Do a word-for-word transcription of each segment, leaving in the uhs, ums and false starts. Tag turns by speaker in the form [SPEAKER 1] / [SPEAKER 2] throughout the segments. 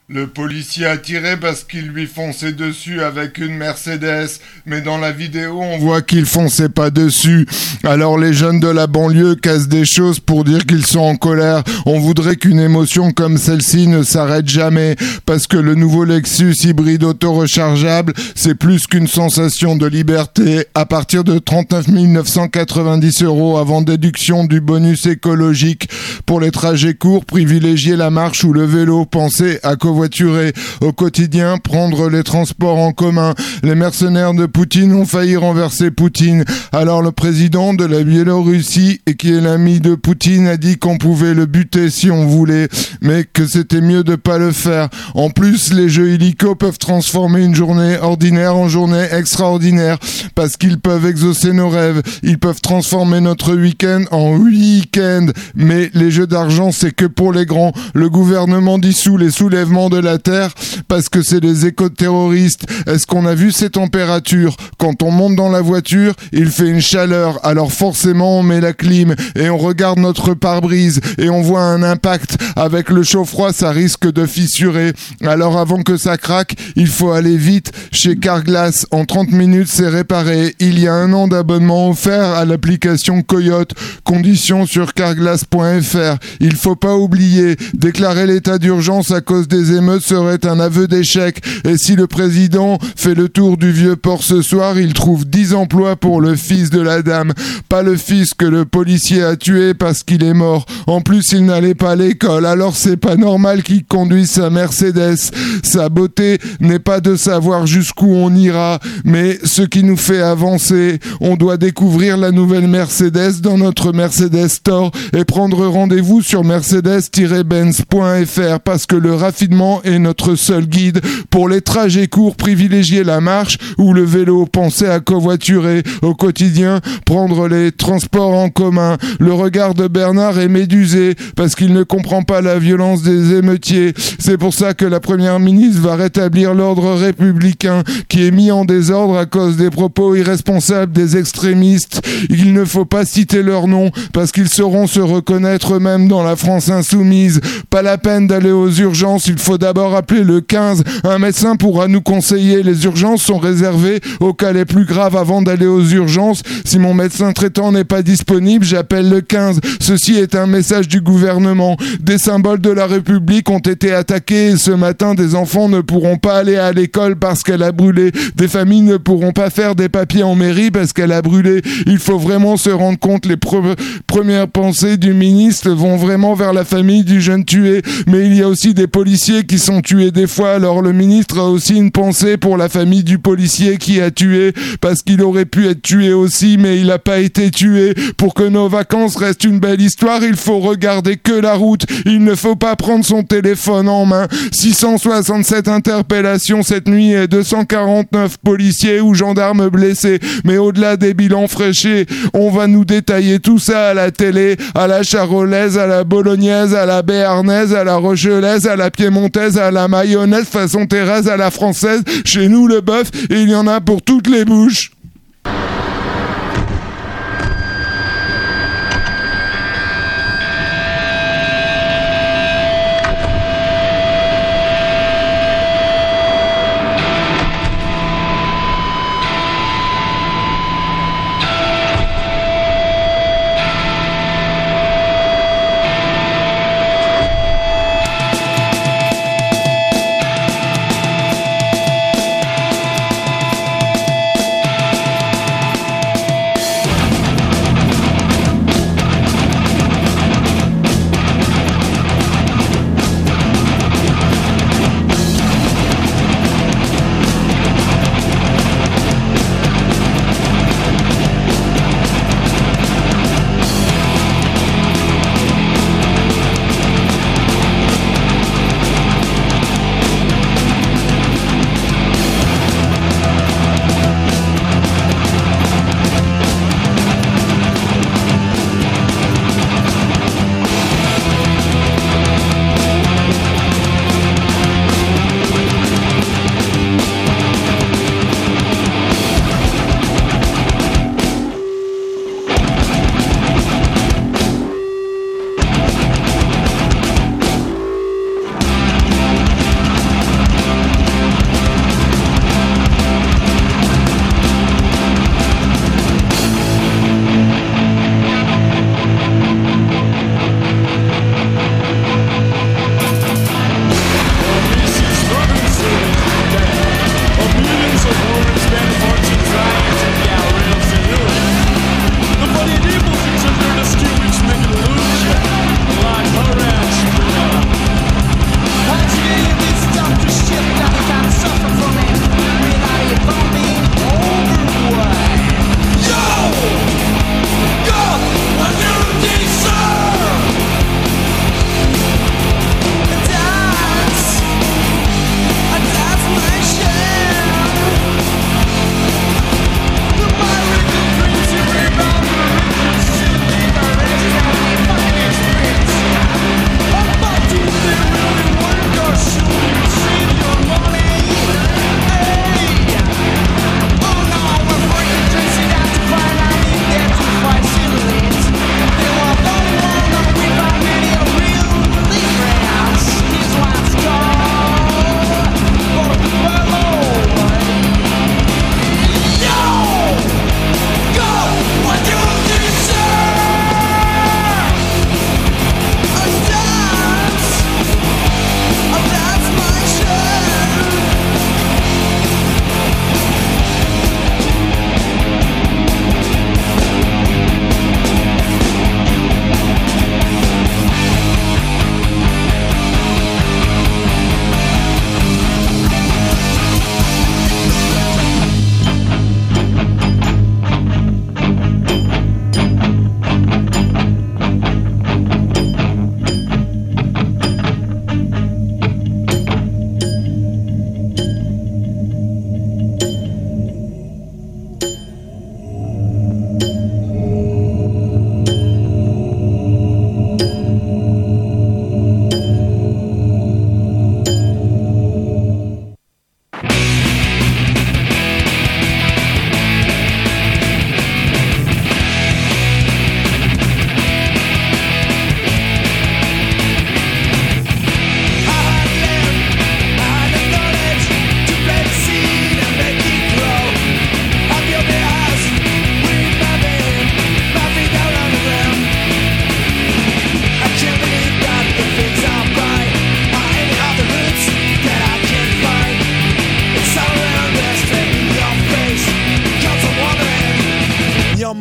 [SPEAKER 1] Le policier a tiré parce qu'il lui fonçait dessus avec une Mercedes, mais dans la vidéo on voit qu'il fonçait pas dessus. Alors les jeunes de la banlieue cassent des choses pour dire qu'ils sont en colère. On voudrait qu'une émotion comme celle-ci ne s'arrête jamais, parce que le nouveau Lexus hybride auto-rechargeable, c'est plus qu'une sensation de liberté. À partir de trente-neuf mille neuf cent quatre-vingt-dix euros avant déduction du bonus écologique. Pour les trajets courts, privilégiez la marche ou le vélo. Pensez à covoiturer au quotidien, prendre les transports en commun. Les mercenaires de Poutine ont failli renverser Poutine. Alors le président de la Biélorussie, et qui est l'ami de Poutine, a dit qu'on pouvait le buter si on voulait, mais que c'était mieux de pas le faire. En plus, les jeux illico peuvent transformer une journée ordinaire en journée extraordinaire, parce qu'ils peuvent exaucer nos rêves. Ils peuvent transformer notre week-end en week-end. Mais les jeux d'argent, c'est que pour les grands. Le gouvernement dissout les soulèvements de la terre parce que c'est des éco-terroristes. Est-ce qu'on a vu ces températures? Quand on monte dans la voiture, il fait une chaleur, alors forcément on met la clim et on regarde notre pare-brise et on voit un impact. Avec le chaud-froid, ça risque de fissurer. Alors avant que ça craque, il faut aller vite chez Carglass. En trente minutes, c'est réparé. Il y a un an d'abonnement offert à l'application Coyote. Conditions sur carglass point f r. Il faut pas oublier, déclarer l'état d'urgence à cause des émeutes serait un aveu d'échec. Et si le président fait le tour du vieux port ce soir, il trouve dix emplois pour le fils de la dame. Pas le fils que le policier a tué parce qu'il est mort. En plus, il n'allait pas à l'école, alors c'est pas normal qu'il conduise sa Mercedes. Sa beauté n'est pas de savoir jusqu'où on ira, mais ce qui nous fait avancer. On doit découvrir la nouvelle Mercedes dans notre Mercedes Store et prendre rendez-vous sur mercedes tiret benz point f r parce que le raffinement est notre seul guide. Pour les trajets courts, privilégiez la marche ou le vélo. Pensez à covoiturer au quotidien, prendre les transports en commun. Le regard de Bernard est médusé parce qu'il ne comprend pas la violence des émeutiers. C'est pour ça que la première ministre va rétablir l'ordre républicain qui est mis en désordre à cause des propos irresponsables des extrémistes. Il ne faut pas citer leur nom parce qu'ils sauront se reconnaître eux-mêmes dans la France insoumise. Pas la peine d'aller aux urgences, il faut d'abord appeler le quinze. Un médecin pourra nous conseiller. Les urgences sont réservées aux cas les plus graves avant d'aller aux urgences. Si mon médecin traitant n'est pas disponible, j'appelle le quinze. Ceci est un message du gouvernement. Des symboles de la République ont été attaqués et ce matin, des enfants ne pourront pas aller à l'école parce qu'elle a brûlé. Des familles ne pourront pas faire des papiers en mairie parce qu'elle a brûlé. Il faut vraiment se rendre compte, les pre- premières pensées du ministre vont vraiment vers la famille du jeune tué. Mais il y a aussi des policiers qui sont tués des fois. Alors le ministre a aussi une pensée pour la famille du policier qui a tué parce qu'il aurait pu être tué aussi, mais il n'a pas été tué. Pour que nos vacances restent une belle histoire, il faut regarder que la route. Il ne faut pas prendre son téléphone en main. six cent soixante-sept interpellations cette nuit et deux cent quarante-neuf policiers ou gendarmes blessés. Mais au-delà des bilans fraîchés, on va nous détailler tout ça à la télé, à la charolaise, à la bolognaise, à la béarnaise, à la rochelaise, à la piémontaise, à la mayonnaise façon Thérèse, à la française. Chez nous, le bœuf, et il y en a pour toutes les bouches.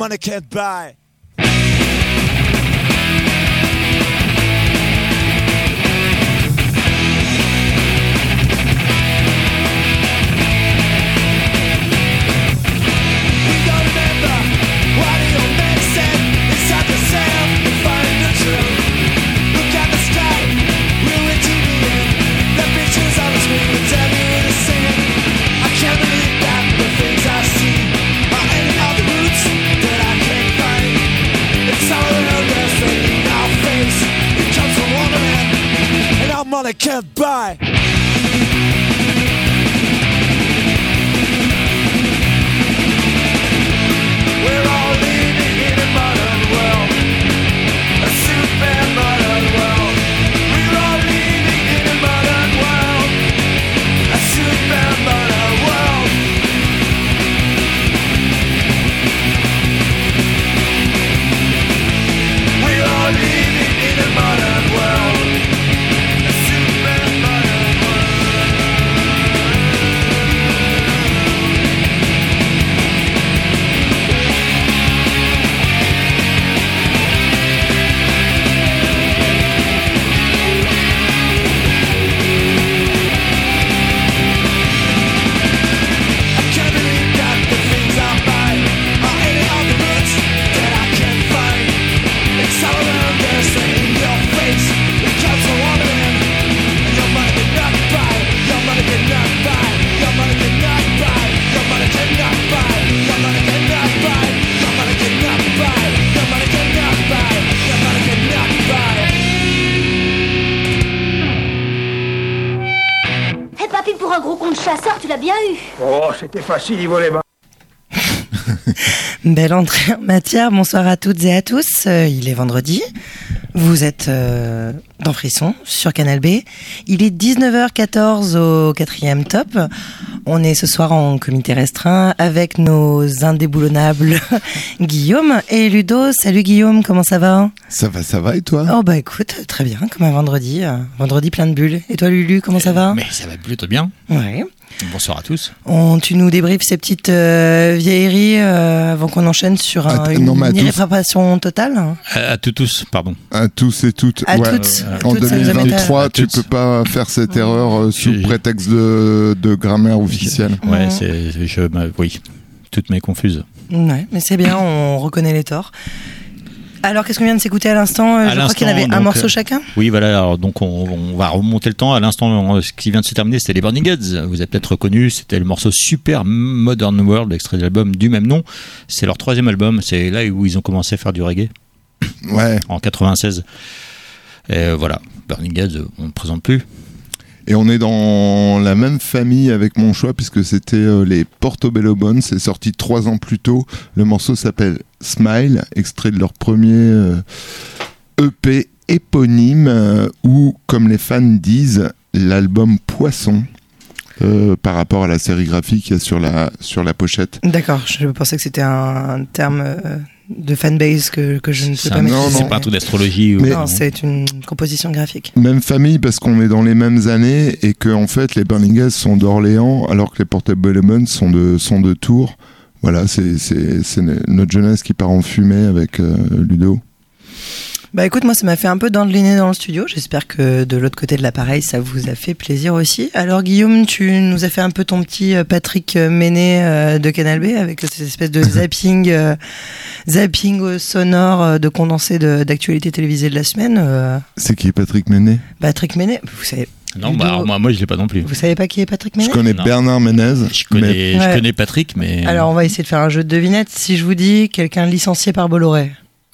[SPEAKER 2] money can't buy. Money can't buy. We're all living in a modern world, a super modern world. We're all living in a modern world, a super modern world. We're all living in a modern world.
[SPEAKER 3] Pour un gros con de chasseur, tu l'as bien eu.
[SPEAKER 4] Oh, c'était facile, il volait bas.
[SPEAKER 5] Belle entrée en matière, bonsoir à toutes et à tous. Euh, il est vendredi, vous êtes euh, dans Frisson sur Canal B. Il est dix-neuf heures quatorze au quatrième top. On est ce soir en comité restreint avec nos indéboulonnables Guillaume et Ludo. Salut Guillaume, comment ça va ?
[SPEAKER 1] Ça va, ça va et toi ?
[SPEAKER 5] Oh bah écoute, très bien, comme un vendredi. euh, Vendredi plein de bulles. Et toi Lulu, comment ça va ?
[SPEAKER 6] Mais ça va plutôt bien.
[SPEAKER 5] Ouais.
[SPEAKER 6] Bonsoir à tous.
[SPEAKER 5] On, tu nous débriefes ces petites euh, vieilleries euh, avant qu'on enchaîne sur un,
[SPEAKER 1] Att-
[SPEAKER 5] une,
[SPEAKER 1] non, mais à
[SPEAKER 5] une
[SPEAKER 1] tous.
[SPEAKER 5] irréparation totale.
[SPEAKER 6] À, à tous, tous, pardon.
[SPEAKER 1] À tous et toutes.
[SPEAKER 5] À
[SPEAKER 1] Ouais.
[SPEAKER 5] toutes.
[SPEAKER 6] euh,
[SPEAKER 5] à
[SPEAKER 1] En
[SPEAKER 5] toutes, ça nous
[SPEAKER 1] deux mille
[SPEAKER 5] amène à-
[SPEAKER 1] vingt-trois,
[SPEAKER 6] à
[SPEAKER 1] tu
[SPEAKER 6] toutes.
[SPEAKER 1] peux pas faire cette erreur euh, sous
[SPEAKER 6] J'ai-
[SPEAKER 1] prétexte de, de grammaire officielle.
[SPEAKER 6] Ouais,
[SPEAKER 5] Mhm.
[SPEAKER 6] c'est, je, ma- oui, toutes mes confuses.
[SPEAKER 5] Ouais, mais c'est bien, on reconnaît les torts. Alors, qu'est-ce qu'on vient de s'écouter à l'instant ?
[SPEAKER 6] À
[SPEAKER 5] Je crois qu'il y en
[SPEAKER 6] l'instant,
[SPEAKER 5] avait un
[SPEAKER 6] donc,
[SPEAKER 5] morceau
[SPEAKER 6] euh,
[SPEAKER 5] chacun.
[SPEAKER 6] Oui, voilà. Alors, donc, on, on va remonter le temps. À l'instant, on- ce qui vient de se terminer, c'était les Burning Heads. Vous avez peut-être reconnu, c'était le morceau Super Modern World, extrait de l'album du même nom. C'est leur troisième album. C'est là où ils ont commencé à faire du reggae,
[SPEAKER 1] Ouais.
[SPEAKER 6] en quatre-vingt-seize. Et voilà, Burning Heads, on ne présente plus.
[SPEAKER 1] Et on est dans la même famille avec mon choix puisque c'était euh, les Portobello Bones. C'est sorti trois ans plus tôt. Le morceau s'appelle Smile, extrait de leur premier euh, E P éponyme euh, ou, comme les fans disent, l'album Poisson. Euh, par rapport à la sérigraphie qu'il y a sur la, sur la pochette.
[SPEAKER 5] D'accord, je pensais que c'était un terme euh, de fanbase que, que je ne peux
[SPEAKER 6] C'est
[SPEAKER 5] pas
[SPEAKER 6] un-
[SPEAKER 5] maîtriser.
[SPEAKER 1] non,
[SPEAKER 6] c'est
[SPEAKER 1] non.
[SPEAKER 6] pas un truc d'astrologie. ou-
[SPEAKER 1] Mais-
[SPEAKER 5] Non, c'est une composition graphique.
[SPEAKER 1] Même famille parce qu'on est dans les mêmes années et que en fait les Burning Heads sont d'Orléans alors que les Portobello Bones sont de, sont de Tours. Voilà, c'est, c'est, c'est notre jeunesse qui part en fumée avec euh, Ludo.
[SPEAKER 5] Bah écoute, moi ça m'a fait un peu dandeliner dans le studio. J'espère que de l'autre côté de l'appareil, ça vous a fait plaisir aussi. Alors Guillaume, tu nous as fait un peu ton petit euh, Patrick Ménet euh, de Canal B avec cette espèce de zapping, euh, zapping euh, sonore euh, de condensé de, d'actualité télévisée de la semaine. euh.
[SPEAKER 1] C'est qui Patrick Ménet?
[SPEAKER 5] Patrick Ménet, vous savez,
[SPEAKER 6] Non,
[SPEAKER 5] Ludo-
[SPEAKER 6] bah, alors, moi, moi, je l'ai pas non plus.
[SPEAKER 5] vous savez pas qui est Patrick
[SPEAKER 1] Je
[SPEAKER 5] Ménet ?
[SPEAKER 1] connais
[SPEAKER 6] Non.
[SPEAKER 1] Bernard Ménez.
[SPEAKER 6] Je connais,
[SPEAKER 5] Mais-
[SPEAKER 6] je
[SPEAKER 5] Ouais.
[SPEAKER 6] connais Patrick, mais.
[SPEAKER 5] Alors on va essayer de faire un jeu de devinette. Si je vous dis quelqu'un licencié par Bolloré.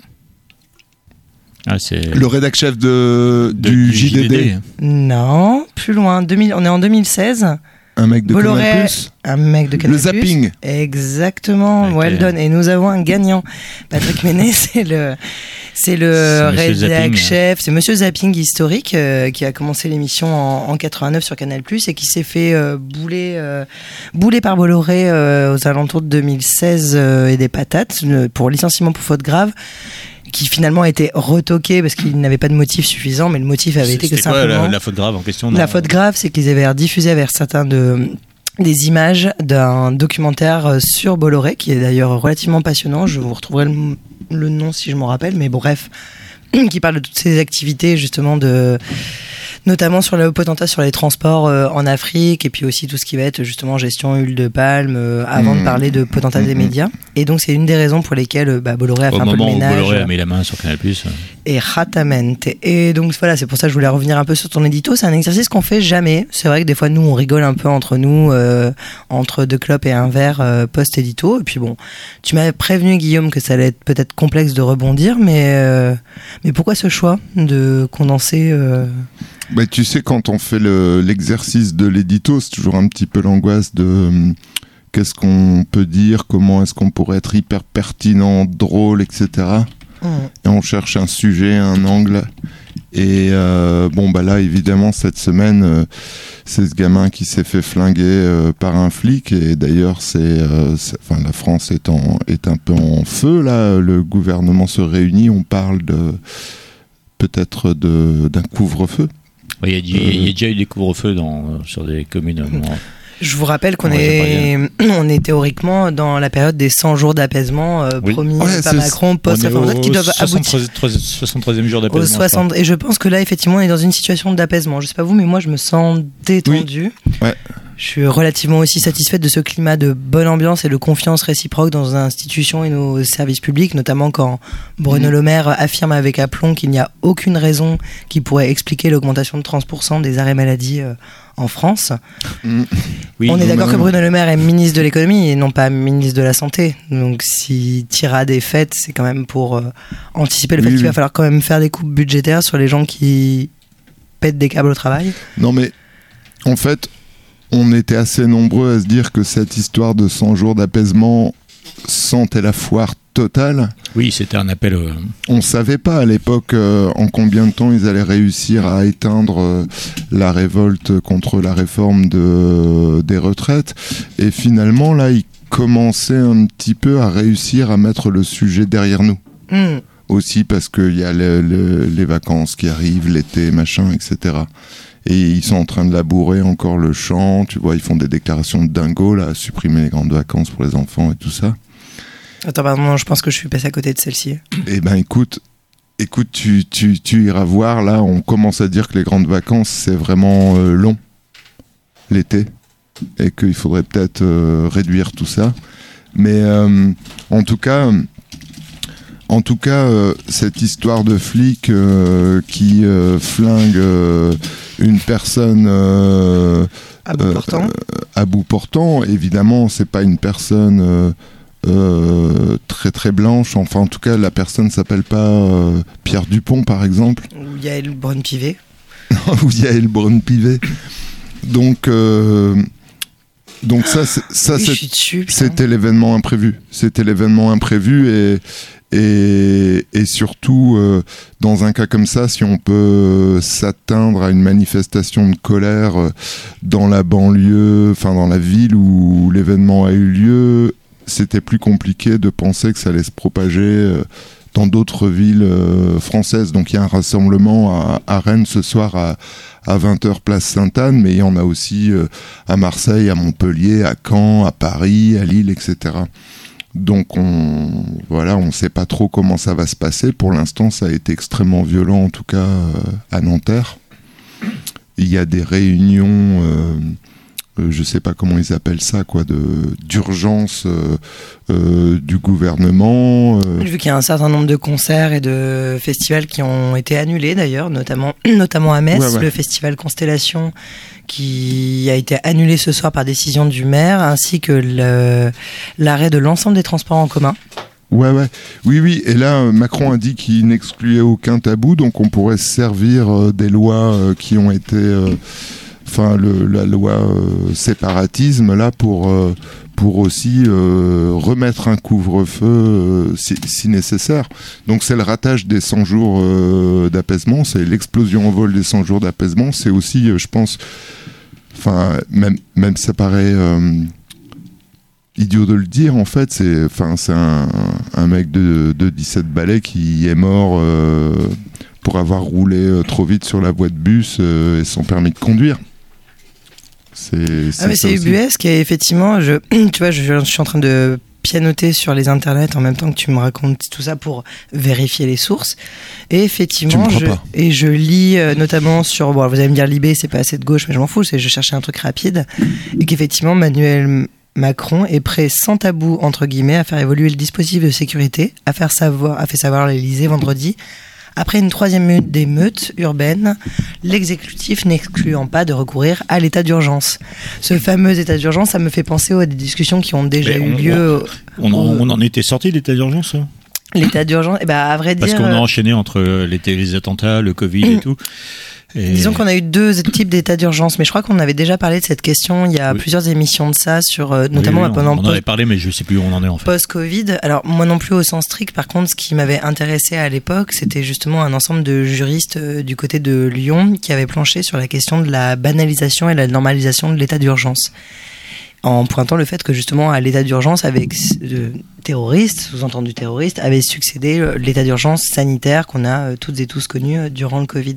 [SPEAKER 6] Ah, c'est.
[SPEAKER 1] Le rédac chef de,
[SPEAKER 6] de-
[SPEAKER 1] du J D D.
[SPEAKER 5] Non, plus loin. deux mille, on est en deux mille seize.
[SPEAKER 1] Un mec de
[SPEAKER 5] Bolloré,
[SPEAKER 1] Canal Plus.
[SPEAKER 5] un mec de Canal+.
[SPEAKER 1] Le zapping.
[SPEAKER 5] Exactement,
[SPEAKER 6] Ok.
[SPEAKER 5] well done. Et nous avons un gagnant. Patrick Ménet, c'est le, c'est le
[SPEAKER 6] C'est Monsieur
[SPEAKER 5] rédac
[SPEAKER 6] Zapping.
[SPEAKER 5] chef, c'est Monsieur Zapping historique euh, qui a commencé l'émission en, en quatre-vingt-neuf sur Canal+, et qui s'est fait euh, bouler, euh, bouler par Bolloré euh, aux alentours de deux mille seize euh, et des patates euh, pour licenciement pour faute grave, qui finalement a été retoqué parce qu'il n'avait pas de motif suffisant, mais le motif avait été que
[SPEAKER 6] C'était quoi
[SPEAKER 5] simplement...
[SPEAKER 6] la, la faute grave en question?
[SPEAKER 5] La
[SPEAKER 6] non
[SPEAKER 5] faute grave, c'est qu'ils avaient diffusé vers certains de des images d'un documentaire sur Bolloré, qui est d'ailleurs relativement passionnant. Je vous retrouverai le, le nom si je m'en rappelle, mais bon, bref, qui parle de toutes ces activités, justement, de... notamment sur le potentat sur les transports euh, en Afrique, et puis aussi tout ce qui va être justement gestion huile de palme, euh, avant mmh. de parler de potentat mmh. des médias. Et donc c'est une des raisons pour lesquelles euh, bah, Bolloré a
[SPEAKER 6] Au
[SPEAKER 5] fait un peu le ménage.
[SPEAKER 6] Au moment où Bolloré a mis la main sur Canal+. Euh.
[SPEAKER 5] Et ratamente. Et donc voilà, c'est pour ça que je voulais revenir un peu sur ton édito. C'est un exercice qu'on fait jamais. C'est vrai que des fois nous on rigole un peu entre nous, euh, entre deux clopes et un verre euh, post-édito. Et puis bon, tu m'avais prévenu Guillaume que ça allait être peut-être complexe de rebondir, mais euh, mais pourquoi ce choix de condenser euh...
[SPEAKER 1] Bah, tu sais, quand on fait le, l'exercice de l'édito, c'est toujours un petit peu l'angoisse de euh, qu'est-ce qu'on peut dire, comment est-ce qu'on pourrait être hyper pertinent, drôle, et cetera. Mmh. Et on cherche un sujet, un angle. Et euh, bon, bah là, évidemment, cette semaine, euh, c'est ce gamin qui s'est fait flinguer euh, par un flic. Et d'ailleurs, c'est, euh, c'est, enfin, la France est, en, est un peu en feu, là. Le gouvernement se réunit, on parle de, peut-être de, d'un couvre-feu.
[SPEAKER 6] Il y, a, il, y a, il y a déjà eu des couvre-feux dans, sur des communes. Euh,
[SPEAKER 5] Je vous rappelle qu'on est, on est théoriquement dans la période des cent jours d'apaisement euh, oui. promis ouais, par Macron post-réforme qui doivent aboutir
[SPEAKER 6] soixante-troisième jour d'apaisement.
[SPEAKER 5] soixante Et je pense que là, effectivement, on est dans une situation d'apaisement. Je sais pas vous, mais moi, je me sens détendue.
[SPEAKER 1] Oui. Ouais.
[SPEAKER 5] Je suis relativement aussi satisfaite de ce climat de bonne ambiance et de confiance réciproque dans nos institutions et nos services publics, notamment quand Bruno mmh. Le Maire affirme avec aplomb qu'il n'y a aucune raison qui pourrait expliquer l'augmentation de trente pour cent des arrêts maladie euh, en France. Mmh. Oui, on est d'accord que Bruno Le Maire est ministre de l'économie et non pas ministre de la santé. Donc si tirade est faite, c'est quand même pour euh, anticiper le oui, fait qu'il oui. va falloir quand même faire des coupes budgétaires sur les gens qui pètent des câbles au travail.
[SPEAKER 1] Non mais en fait, on était assez nombreux à se dire que cette histoire de cent jours d'apaisement sentait la foire totale.
[SPEAKER 6] Oui, c'était un appel. Euh...
[SPEAKER 1] On ne savait pas à l'époque euh, en combien de temps ils allaient réussir à éteindre euh, la révolte contre la réforme de, euh, des retraites. Et finalement, là, ils commençaient un petit peu à réussir à mettre le sujet derrière nous. Mmh. Aussi parce qu'il y a le, le, les vacances qui arrivent, l'été, machin, et cetera. Et ils sont en train de labourer encore le champ, tu vois, ils font des déclarations de dingo, là, à supprimer les grandes vacances pour les enfants et tout ça.
[SPEAKER 5] Attends, pardon, non, je pense que je suis passé à côté de celle-ci.
[SPEAKER 1] Eh ben, écoute, écoute, tu, tu, tu iras voir, là, on commence à dire que les grandes vacances, c'est vraiment euh, long, l'été, et qu'il faudrait peut-être euh, réduire tout ça. Mais euh, en tout cas... En tout cas, euh, cette histoire de flic euh, qui euh, flingue euh, une personne euh,
[SPEAKER 5] à bout portant,
[SPEAKER 1] euh, à bout portant, évidemment, c'est pas une personne euh, euh, très très blanche. Enfin, en tout cas, la personne s'appelle pas euh, Pierre Dupont, par exemple.
[SPEAKER 5] Ou Yael Braun-Pivet.
[SPEAKER 1] Ou Yael Braun-Pivet. Donc. Euh, Donc ça, c'est, ça
[SPEAKER 5] oui,
[SPEAKER 1] c'est,
[SPEAKER 5] dessus,
[SPEAKER 1] c'était l'événement imprévu. C'était l'événement imprévu et et, et surtout euh, dans un cas comme ça, si on peut s'atteindre à une manifestation de colère euh, dans la banlieue, enfin dans la ville où l'événement a eu lieu, c'était plus compliqué de penser que ça allait se propager euh, dans d'autres villes euh, françaises. Donc il y a un rassemblement à, à Rennes ce soir à à vingt heures place Sainte-Anne, mais il y en a aussi euh, à Marseille, à Montpellier, à Caen, à Paris, à Lille, et cetera. Donc on voilà, on sait pas trop comment ça va se passer. Pour l'instant, ça a été extrêmement violent, en tout cas euh, à Nanterre. Il y a des réunions, euh, euh, je sais pas comment ils appellent ça, quoi, de d'urgence euh, euh, du gouvernement. Euh.
[SPEAKER 5] Vu qu'il y a un certain nombre de concerts et de festivals qui ont été annulés d'ailleurs, notamment notamment à Metz, ouais, ouais. le festival Constellation qui a été annulé ce soir par décision du maire, ainsi que le, l'arrêt de l'ensemble des transports en commun.
[SPEAKER 1] Ouais, ouais. Oui, oui. Et là, Macron a dit qu'il n'excluait aucun tabou, donc on pourrait se servir euh, des lois euh, qui ont été... Euh, enfin, le, la loi euh, séparatisme, là, pour, euh, pour aussi euh, remettre un couvre-feu euh, si, si nécessaire. Donc, c'est le ratage des cent jours euh, d'apaisement, c'est l'explosion en vol des cent jours d'apaisement. C'est aussi, euh, je pense... Enfin, même, même ça paraît... Euh, idiot de le dire, en fait, c'est, enfin, c'est un, un mec de, de dix-sept balais qui est mort euh, pour avoir roulé euh, trop vite sur la voie de bus euh, et son permis de conduire. C'est, c'est
[SPEAKER 5] Ah mais
[SPEAKER 1] ça
[SPEAKER 5] c'est
[SPEAKER 1] aussi.
[SPEAKER 5] ubuesque et effectivement, je, tu vois, je, je suis en train de pianoter sur les internets en même temps que tu me racontes tout ça pour vérifier les sources. Et effectivement,
[SPEAKER 1] Tu me
[SPEAKER 5] je,
[SPEAKER 1] crois pas.
[SPEAKER 5] et je lis euh, notamment sur, bon, vous allez me dire Libé, c'est pas assez de gauche, mais je m'en fous, c'est je cherchais un truc rapide et qu'effectivement Emmanuel Macron est prêt sans tabou entre guillemets à faire évoluer le dispositif de sécurité, à faire savoir, a fait savoir l'Élysée vendredi. Après une troisième meute d'émeutes urbaines, l'exécutif n'excluant pas de recourir à l'état d'urgence. Ce fameux état d'urgence, ça me fait penser aux des discussions qui ont déjà
[SPEAKER 6] Mais
[SPEAKER 5] eu
[SPEAKER 6] on-
[SPEAKER 5] lieu.
[SPEAKER 6] On en,
[SPEAKER 5] au-
[SPEAKER 6] on en était sorti d'état d'urgence, hein
[SPEAKER 5] L'état d'urgence, eh ben, à vrai
[SPEAKER 6] parce
[SPEAKER 5] dire,
[SPEAKER 6] qu'on a
[SPEAKER 5] euh,
[SPEAKER 6] enchaîné entre les, les attentats, le Covid et tout. Et
[SPEAKER 5] disons qu'on a eu deux types d'états d'urgence, mais je crois qu'on avait déjà parlé de cette question. Il y a
[SPEAKER 6] Oui.
[SPEAKER 5] plusieurs émissions de ça, sur, euh,
[SPEAKER 6] Oui,
[SPEAKER 5] notamment
[SPEAKER 6] oui, on,
[SPEAKER 5] pendant
[SPEAKER 6] on en
[SPEAKER 5] post-
[SPEAKER 6] avait parlé, mais je sais plus où on en est en fait.
[SPEAKER 5] post-Covid. Alors, moi non plus au sens strict. Par contre, ce qui m'avait intéressé à l'époque, c'était justement un ensemble de juristes euh, du côté de Lyon qui avaient planché sur la question de la banalisation et la normalisation de l'état d'urgence. En pointant le fait que justement à l'état d'urgence avec euh, terroriste, sous-entendu terroriste, avait succédé euh, l'état d'urgence sanitaire qu'on a euh, toutes et tous connu euh, durant le Covid.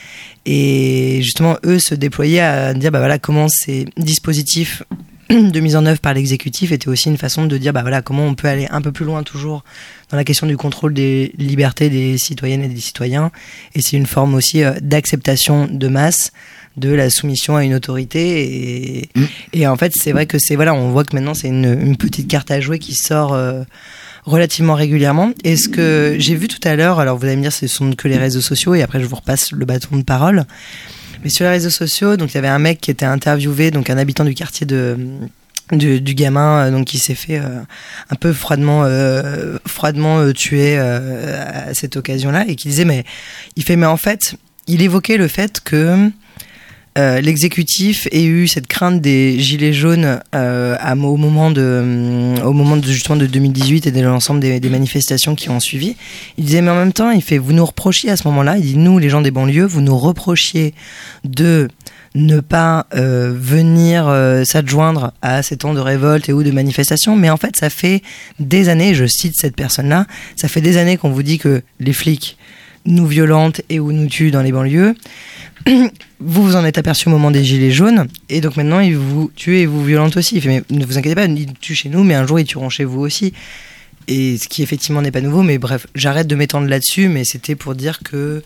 [SPEAKER 5] Et justement, eux se déployaient à dire bah voilà comment ces dispositifs de mise en œuvre par l'exécutif était aussi une façon de dire bah voilà comment on peut aller un peu plus loin toujours dans la question du contrôle des libertés des citoyennes et des citoyens, et c'est une forme aussi euh, d'acceptation de masse de la soumission à une autorité et,
[SPEAKER 1] Mmh.
[SPEAKER 5] et en fait c'est vrai que c'est voilà, on voit que maintenant c'est une, une petite carte à jouer qui sort euh, relativement régulièrement. Et ce que j'ai vu tout à l'heure, alors vous allez me dire ce sont que les réseaux sociaux et après je vous repasse le bâton de parole, mais sur les réseaux sociaux, donc il y avait un mec qui était interviewé, donc un habitant du quartier de du, du gamin, euh, donc qui s'est fait euh, un peu froidement euh, froidement euh, tuer euh, à cette occasion-là, et qui disait mais il fait mais en fait il évoquait le fait que Euh, l'exécutif ait eu cette crainte des gilets jaunes euh, à, au moment de, euh, au moment de justement de deux mille dix-huit et de l'ensemble des, des manifestations qui ont suivi. Il disait mais en même temps, il fait vous nous reprochiez à ce moment-là, il dit nous les gens des banlieues, vous nous reprochiez de ne pas euh, venir euh, s'adjoindre à ces temps de révolte et ou de manifestation, mais en fait ça fait des années, je cite cette personne-là, ça fait des années qu'on vous dit que les flics nous violentent et ou nous tuent dans les banlieues. Vous vous en êtes aperçu au moment des gilets jaunes, et donc maintenant ils vous tuent et vous violentent aussi. Il fait, mais ne vous inquiétez pas, ils tuent chez nous, mais un jour ils tueront chez vous aussi. Et ce qui effectivement n'est pas nouveau, mais bref, j'arrête de m'étendre là-dessus, mais c'était pour dire que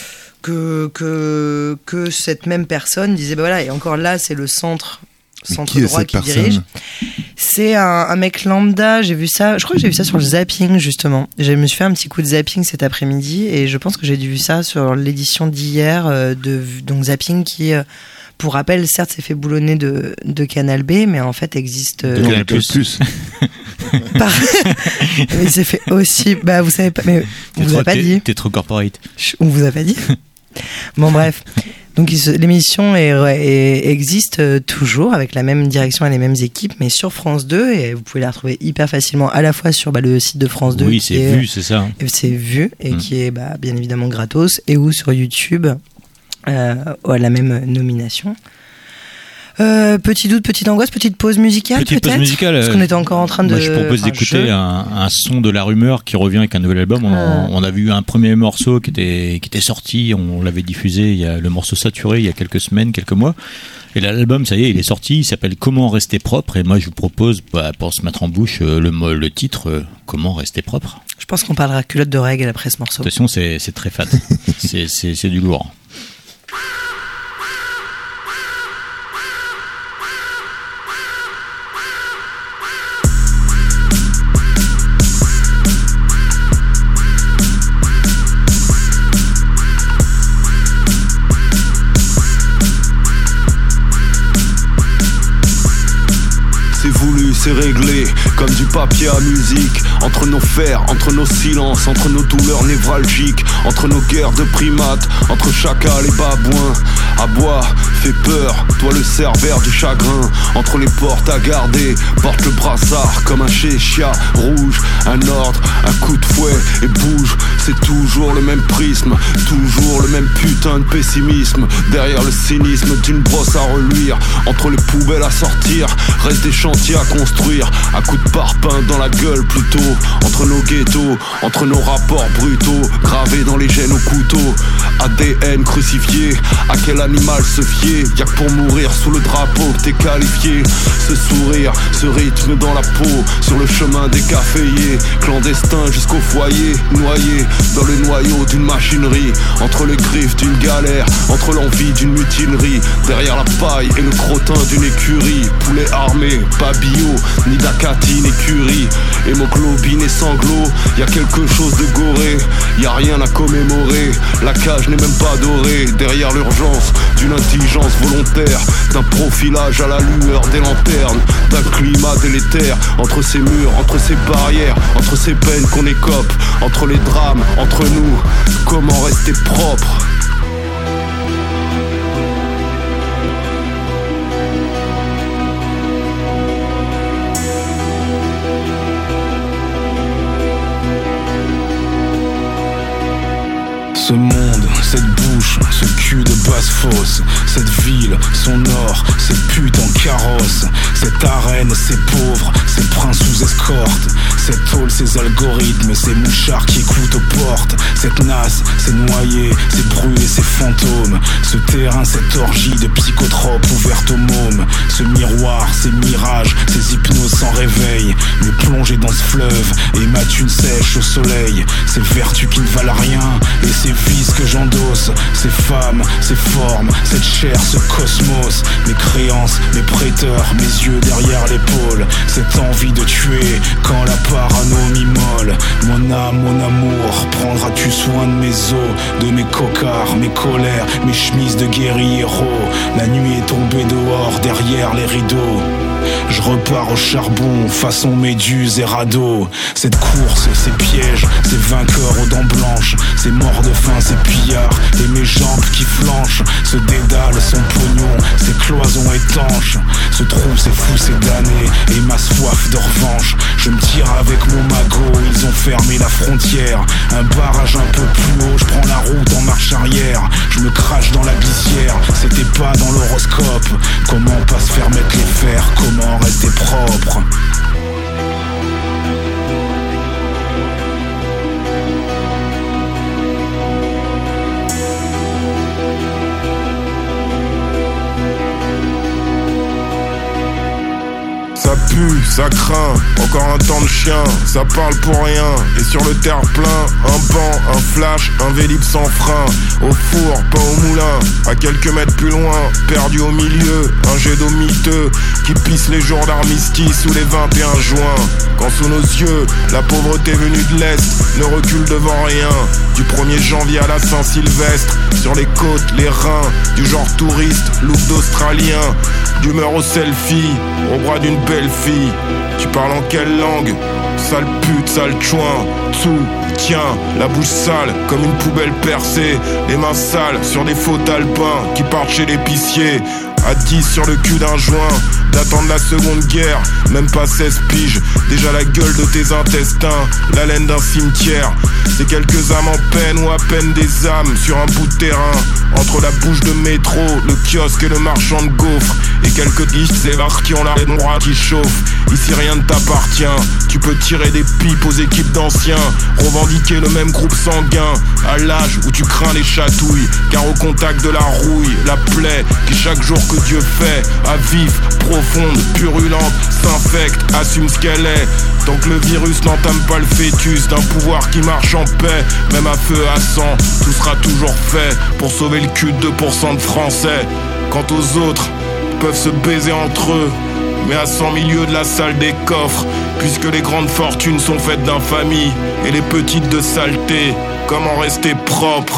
[SPEAKER 5] que que que cette même personne disait bah voilà, et encore là c'est le centre
[SPEAKER 1] Mais
[SPEAKER 5] centre
[SPEAKER 1] qui est
[SPEAKER 5] droit
[SPEAKER 1] cette
[SPEAKER 5] qui
[SPEAKER 1] personne
[SPEAKER 5] dirige. C'est un, un mec lambda, j'ai vu ça, je crois que j'ai vu ça sur le zapping justement. Je me suis fait un petit coup de zapping cet après-midi et je pense que j'ai vu ça sur l'édition d'hier euh, de donc zapping qui, euh, pour rappel, certes s'est fait boulonner de, de Canal B, mais en fait existe euh,
[SPEAKER 6] De
[SPEAKER 1] Non,
[SPEAKER 6] Canal+.
[SPEAKER 1] peut-être plus.
[SPEAKER 5] par... mais il s'est fait aussi, bah vous savez pas, mais on
[SPEAKER 6] T'es
[SPEAKER 5] vous
[SPEAKER 6] trop-
[SPEAKER 5] a pas
[SPEAKER 6] t'es-
[SPEAKER 5] dit.
[SPEAKER 6] T'es trop corporate.
[SPEAKER 5] Chut, on vous a pas dit. Bon bref, donc il se- l'émission est, est- existe euh, toujours avec la même direction et les mêmes équipes, mais sur France deux, et vous pouvez la retrouver hyper facilement à la fois sur bah, le site de France deux,
[SPEAKER 6] Oui,
[SPEAKER 5] qui
[SPEAKER 6] c'est
[SPEAKER 5] est-
[SPEAKER 6] vu, c'est ça. hein.
[SPEAKER 5] et c'est vu et
[SPEAKER 6] Mm.
[SPEAKER 5] qui est bah, bien évidemment gratos, et ou sur YouTube euh, à la même nomination. Euh, petit doute, petite angoisse, petite pause musicale
[SPEAKER 6] Petite pause
[SPEAKER 5] peut-être,
[SPEAKER 6] musicale,
[SPEAKER 5] parce
[SPEAKER 6] euh,
[SPEAKER 5] qu'on était encore en train de.
[SPEAKER 6] Moi, je propose
[SPEAKER 5] enfin,
[SPEAKER 6] d'écouter
[SPEAKER 5] je-
[SPEAKER 6] un, un son de La Rumeur qui revient avec un nouvel album. On,
[SPEAKER 5] Ah.
[SPEAKER 6] on a vu un premier morceau qui était, qui était sorti, on l'avait diffusé, il y a le morceau Saturé il y a quelques semaines, quelques mois. Et là, l'album, ça y est, il est sorti, il s'appelle Comment rester propre. Et moi, je vous propose, bah, pour se mettre en bouche, euh, le, mo- le titre euh, Comment rester propre.
[SPEAKER 5] Je pense qu'on parlera culotte de règle après ce morceau.
[SPEAKER 6] Attention, c'est c'est très fat. c'est c'est- c'est du lourd.
[SPEAKER 7] C'est voulu, c'est réglé, comme du papier à musique. Entre nos fers, entre nos silences, entre nos douleurs névralgiques, entre nos guerres de primates, entre chacal et babouin. À bois, fait peur, toi le cerbère du chagrin. Entre les portes à garder, porte le brassard comme un chéchia rouge. Un ordre, un coup de fouet et bouge. c'est toujours le même prisme, toujours le même putain de pessimisme. Derrière le cynisme d'une brosse à reluire, entre les poubelles à sortir, reste des chantiers à construire, à coups de parpaing dans la gueule plutôt. Entre nos ghettos, entre nos rapports brutaux, gravés dans les gènes au couteau. A D N crucifié, à quel animal se fier? Y'a que pour mourir sous le drapeau que t'es qualifié. Ce sourire, ce rythme dans la peau, sur le chemin décaféié, clandestin jusqu'au foyer, noyé dans le noyau d'une machinerie, entre les griffes d'une galère, entre l'envie d'une mutinerie, derrière la paille et le crottin d'une écurie. Poulet armé, pas bio, ni d'Acati, ni curie, hémoglobine et sanglots, y'a quelque chose de goré, y'a rien à commémorer, la cage n'est même pas dorée, derrière l'urgence d'une intelligence volontaire, d'un profilage à la lueur des lanternes, d'un climat délétère, entre ces murs, entre ces barrières, entre ces peines qu'on écope, entre les drames, entre nous, comment rester propre? Ce monde, cette bouche, ce cul de basse fosse, cette ville, son or, ces putes en carrosse, cette arène, ces pauvres, ces princes sous escorte, cette tôle, ces algorithmes, ces mouchards qui écoutent aux portes, cette nasse, ces noyés, ces brûlés, ces fantômes, ce terrain, cette orgie de psychotropes ouverte aux mômes, ce miroir, ces mirages, ces hypnoses sans réveil, me plonger dans ce fleuve et ma thune sèche au soleil, ces vertus qui ne valent rien et ces vices que j'endosse, ces femmes, ces formes, cette chair, ce cosmos, mes créances, mes prêteurs, mes yeux derrière l'épaule, cette envie de tuer quand la parano m'immole. Mon âme, mon amour, prendras-tu soin de mes os, de mes cocards, mes colères, mes chemises de guerriero? La nuit est tombée dehors derrière les rideaux. Je repars au charbon, façon méduse et radeau. Cette course, ces pièges, ces vainqueurs aux dents blanches, ces morts de faim, ces pillards et mes jambes qui flanchent. Ce dédale, son pognon, ces cloisons étanches, ce trou, ces fous, ces damnés et ma soif de revanche. Je me tire avec mon magot, ils ont fermé la frontière. Un barrage un peu plus haut, je prends la route en marche arrière. Je me crache dans la glissière, c'était pas dans l'horoscope. Comment pas se faire mettre les fers, comment rester propre?
[SPEAKER 1] Ça pue, ça craint, encore un temps de chien, ça parle pour rien. Et sur le terre-plein, un banc, un flash, un vélib sans frein. Au four, pas au moulin, à quelques mètres plus loin, perdu au milieu, un jet d'eau miteux qui pisse les jours d'armistice ou les vingt et un juin. Quand sous nos yeux, la pauvreté venue de l'Est ne recule devant rien. Du premier janvier à la Saint-Sylvestre, sur les côtes, les reins, du genre touriste, look d'Australien, d'humeur au selfie, au bras d'une belle fille. Tu parles en quelle langue? Sale pute, sale chouin, tout, tiens, la bouche sale comme une poubelle percée, les mains sales sur des faux alpins qui partent chez l'épicier. À dix sur le cul d'un joint, d'attendre la seconde guerre, même pas seize piges, déjà la gueule de tes intestins, la laine d'un cimetière. C'est quelques âmes en peine ou à peine des âmes sur un bout de terrain, entre la bouche de métro, le kiosque et le marchand de gaufres, et quelques dix sévères qui ont la noire qui chauffe. Ici rien ne t'appartient, tu peux tirer des pipes aux équipes d'anciens, revendiquer le même groupe sanguin, à l'âge où tu crains les chatouilles, car au contact de la rouille, la plaie qui chaque jour que Dieu fait, à vif, profonde, purulente, s'infecte, assume ce qu'elle est. Tant que le virus n'entame pas le fœtus d'un pouvoir qui marche en paix, même à feu à sang, tout sera toujours fait pour sauver le cul de deux pour cent de Français. Quant aux autres, peuvent se baiser entre eux, mais à cent milieux de la salle des coffres, puisque les grandes fortunes sont faites d'infamie et les petites de saleté. Comment rester propre?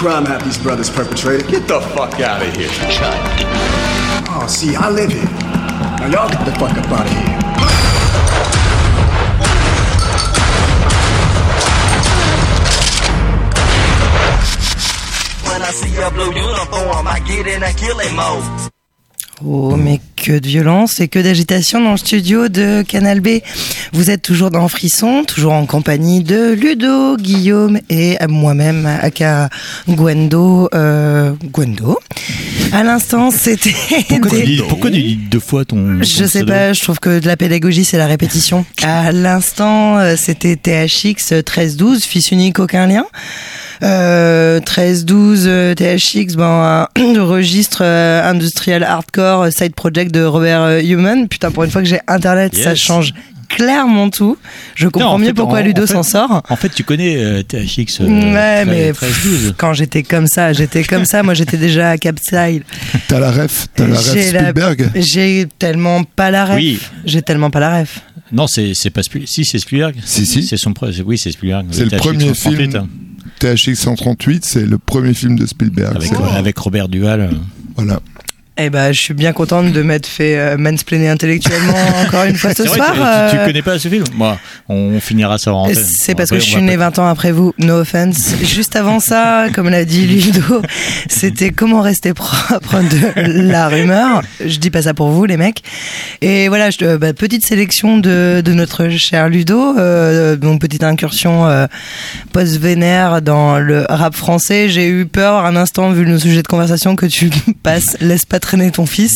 [SPEAKER 8] crime have these brothers perpetrated?
[SPEAKER 9] Get the fuck out of here, Chuck.
[SPEAKER 8] Oh, see, I live here. Now y'all get the fuck up out of here.
[SPEAKER 2] When I see a blue uniform, I get in a killing mode.
[SPEAKER 5] Oh, mais que de violence et que d'agitation dans le studio de Canal B. Vous êtes toujours dans Frisson, toujours en compagnie de Ludo, Guillaume et moi-même, aka Gwendo. Euh, Gwendo. À l'instant, c'était...
[SPEAKER 6] Pourquoi,
[SPEAKER 5] des...
[SPEAKER 6] tu dis, pourquoi tu dis deux fois ton... ton
[SPEAKER 5] Je sais
[SPEAKER 6] pseudo
[SPEAKER 5] pas, je trouve que de la pédagogie, c'est la répétition. À l'instant, euh, c'était T H X treize douze, fils unique, aucun lien. Euh, treize douze euh, T H X, bon, un registre euh, industriel hardcore, euh, side project de Robert euh, Human. Putain, pour une fois que j'ai internet,
[SPEAKER 6] Yes.
[SPEAKER 5] ça change clairement tout. Je comprends
[SPEAKER 6] Non, en
[SPEAKER 5] mieux
[SPEAKER 6] fait,
[SPEAKER 5] pourquoi
[SPEAKER 6] en-
[SPEAKER 5] Ludo
[SPEAKER 6] en fait-
[SPEAKER 5] s'en sort.
[SPEAKER 6] En fait, tu connais euh, T H X euh,
[SPEAKER 5] Ouais, mais
[SPEAKER 6] treize douze.
[SPEAKER 5] quand j'étais comme ça, j'étais comme ça. Moi, j'étais déjà à Capstyle.
[SPEAKER 1] T'as la ref, t'as la ref
[SPEAKER 5] J'ai la-
[SPEAKER 1] Spielberg.
[SPEAKER 5] J'ai tellement pas la ref.
[SPEAKER 6] Oui.
[SPEAKER 5] J'ai tellement pas la ref.
[SPEAKER 6] Non, c'est c'est pas Spielberg. Si, c'est Spielberg.
[SPEAKER 1] Si, si.
[SPEAKER 6] C'est son pre- oui, c'est Spielberg.
[SPEAKER 1] C'est le
[SPEAKER 6] T H X
[SPEAKER 1] premier
[SPEAKER 6] cent trente-huit,
[SPEAKER 1] film.
[SPEAKER 6] hein.
[SPEAKER 1] T H X cent trente-huit, c'est le premier film de Spielberg.
[SPEAKER 6] Avec,
[SPEAKER 1] c'est-
[SPEAKER 6] euh, avec Robert Duval.
[SPEAKER 1] Voilà.
[SPEAKER 5] Eh ben, je suis bien contente de m'être fait euh, mansplainer intellectuellement encore une fois ce
[SPEAKER 6] C'est vrai,
[SPEAKER 5] soir.
[SPEAKER 6] tu, tu-
[SPEAKER 5] euh,
[SPEAKER 6] tu connais pas ce film? Moi, on finira ça en antenne.
[SPEAKER 5] C'est
[SPEAKER 6] Bon,
[SPEAKER 5] parce que
[SPEAKER 6] après,
[SPEAKER 5] je
[SPEAKER 6] on
[SPEAKER 5] suis
[SPEAKER 6] va
[SPEAKER 5] né
[SPEAKER 6] pas-
[SPEAKER 5] vingt ans après vous, no offense. Juste avant ça, comme l'a dit Ludo, c'était comment rester propre de la rumeur. Je dis pas ça pour vous, les mecs. Et voilà, je, euh, bah, petite sélection de, de notre cher Ludo, euh, donc petite incursion euh, post-vénère dans le rap français. J'ai eu peur un instant, vu le sujet de conversation, que tu passes, laisse pas traîner ton fils.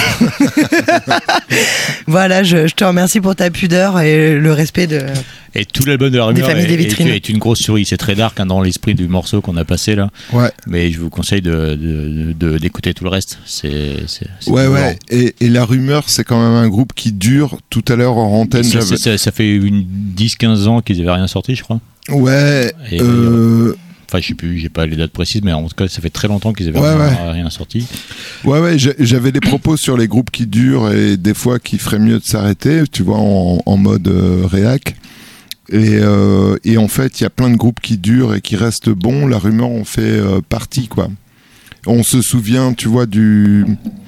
[SPEAKER 5] Voilà, je, je te remercie pour ta pudeur et le respect de...
[SPEAKER 6] Et tout l'album de la
[SPEAKER 5] Des
[SPEAKER 6] rumeur
[SPEAKER 5] familles,
[SPEAKER 6] est,
[SPEAKER 5] des vitrines.
[SPEAKER 6] est- est une grosse souris. C'est très dark hein, dans l'esprit du morceau qu'on a passé là.
[SPEAKER 1] Ouais.
[SPEAKER 6] Mais je vous conseille de, de, de- d'écouter tout le reste. C'est, c'est, c'est
[SPEAKER 1] Ouais,
[SPEAKER 6] violent.
[SPEAKER 1] ouais. Et, et La Rumeur, c'est quand même un groupe qui dure. Tout à l'heure, en antenne,
[SPEAKER 6] Ça,
[SPEAKER 1] j'avais.
[SPEAKER 6] ça, ça fait une dix quinze ans qu'ils avaient rien sorti, je crois.
[SPEAKER 1] Ouais.
[SPEAKER 6] Et,
[SPEAKER 1] euh,
[SPEAKER 6] Enfin, je sais plus, j'ai pas les dates précises, mais en tout cas, ça fait très longtemps qu'ils avaient
[SPEAKER 1] Ouais,
[SPEAKER 6] rien,
[SPEAKER 1] ouais.
[SPEAKER 6] rien sorti.
[SPEAKER 1] Ouais, ouais, j'ai- j'avais des propos sur les groupes qui durent et des fois qui ferait mieux de s'arrêter, tu vois, en, en mode euh, réac. Et, euh, et en fait, il y a plein de groupes qui durent et qui restent bons. La Rumeur en fait euh, partie, quoi. On se souvient, tu vois, du,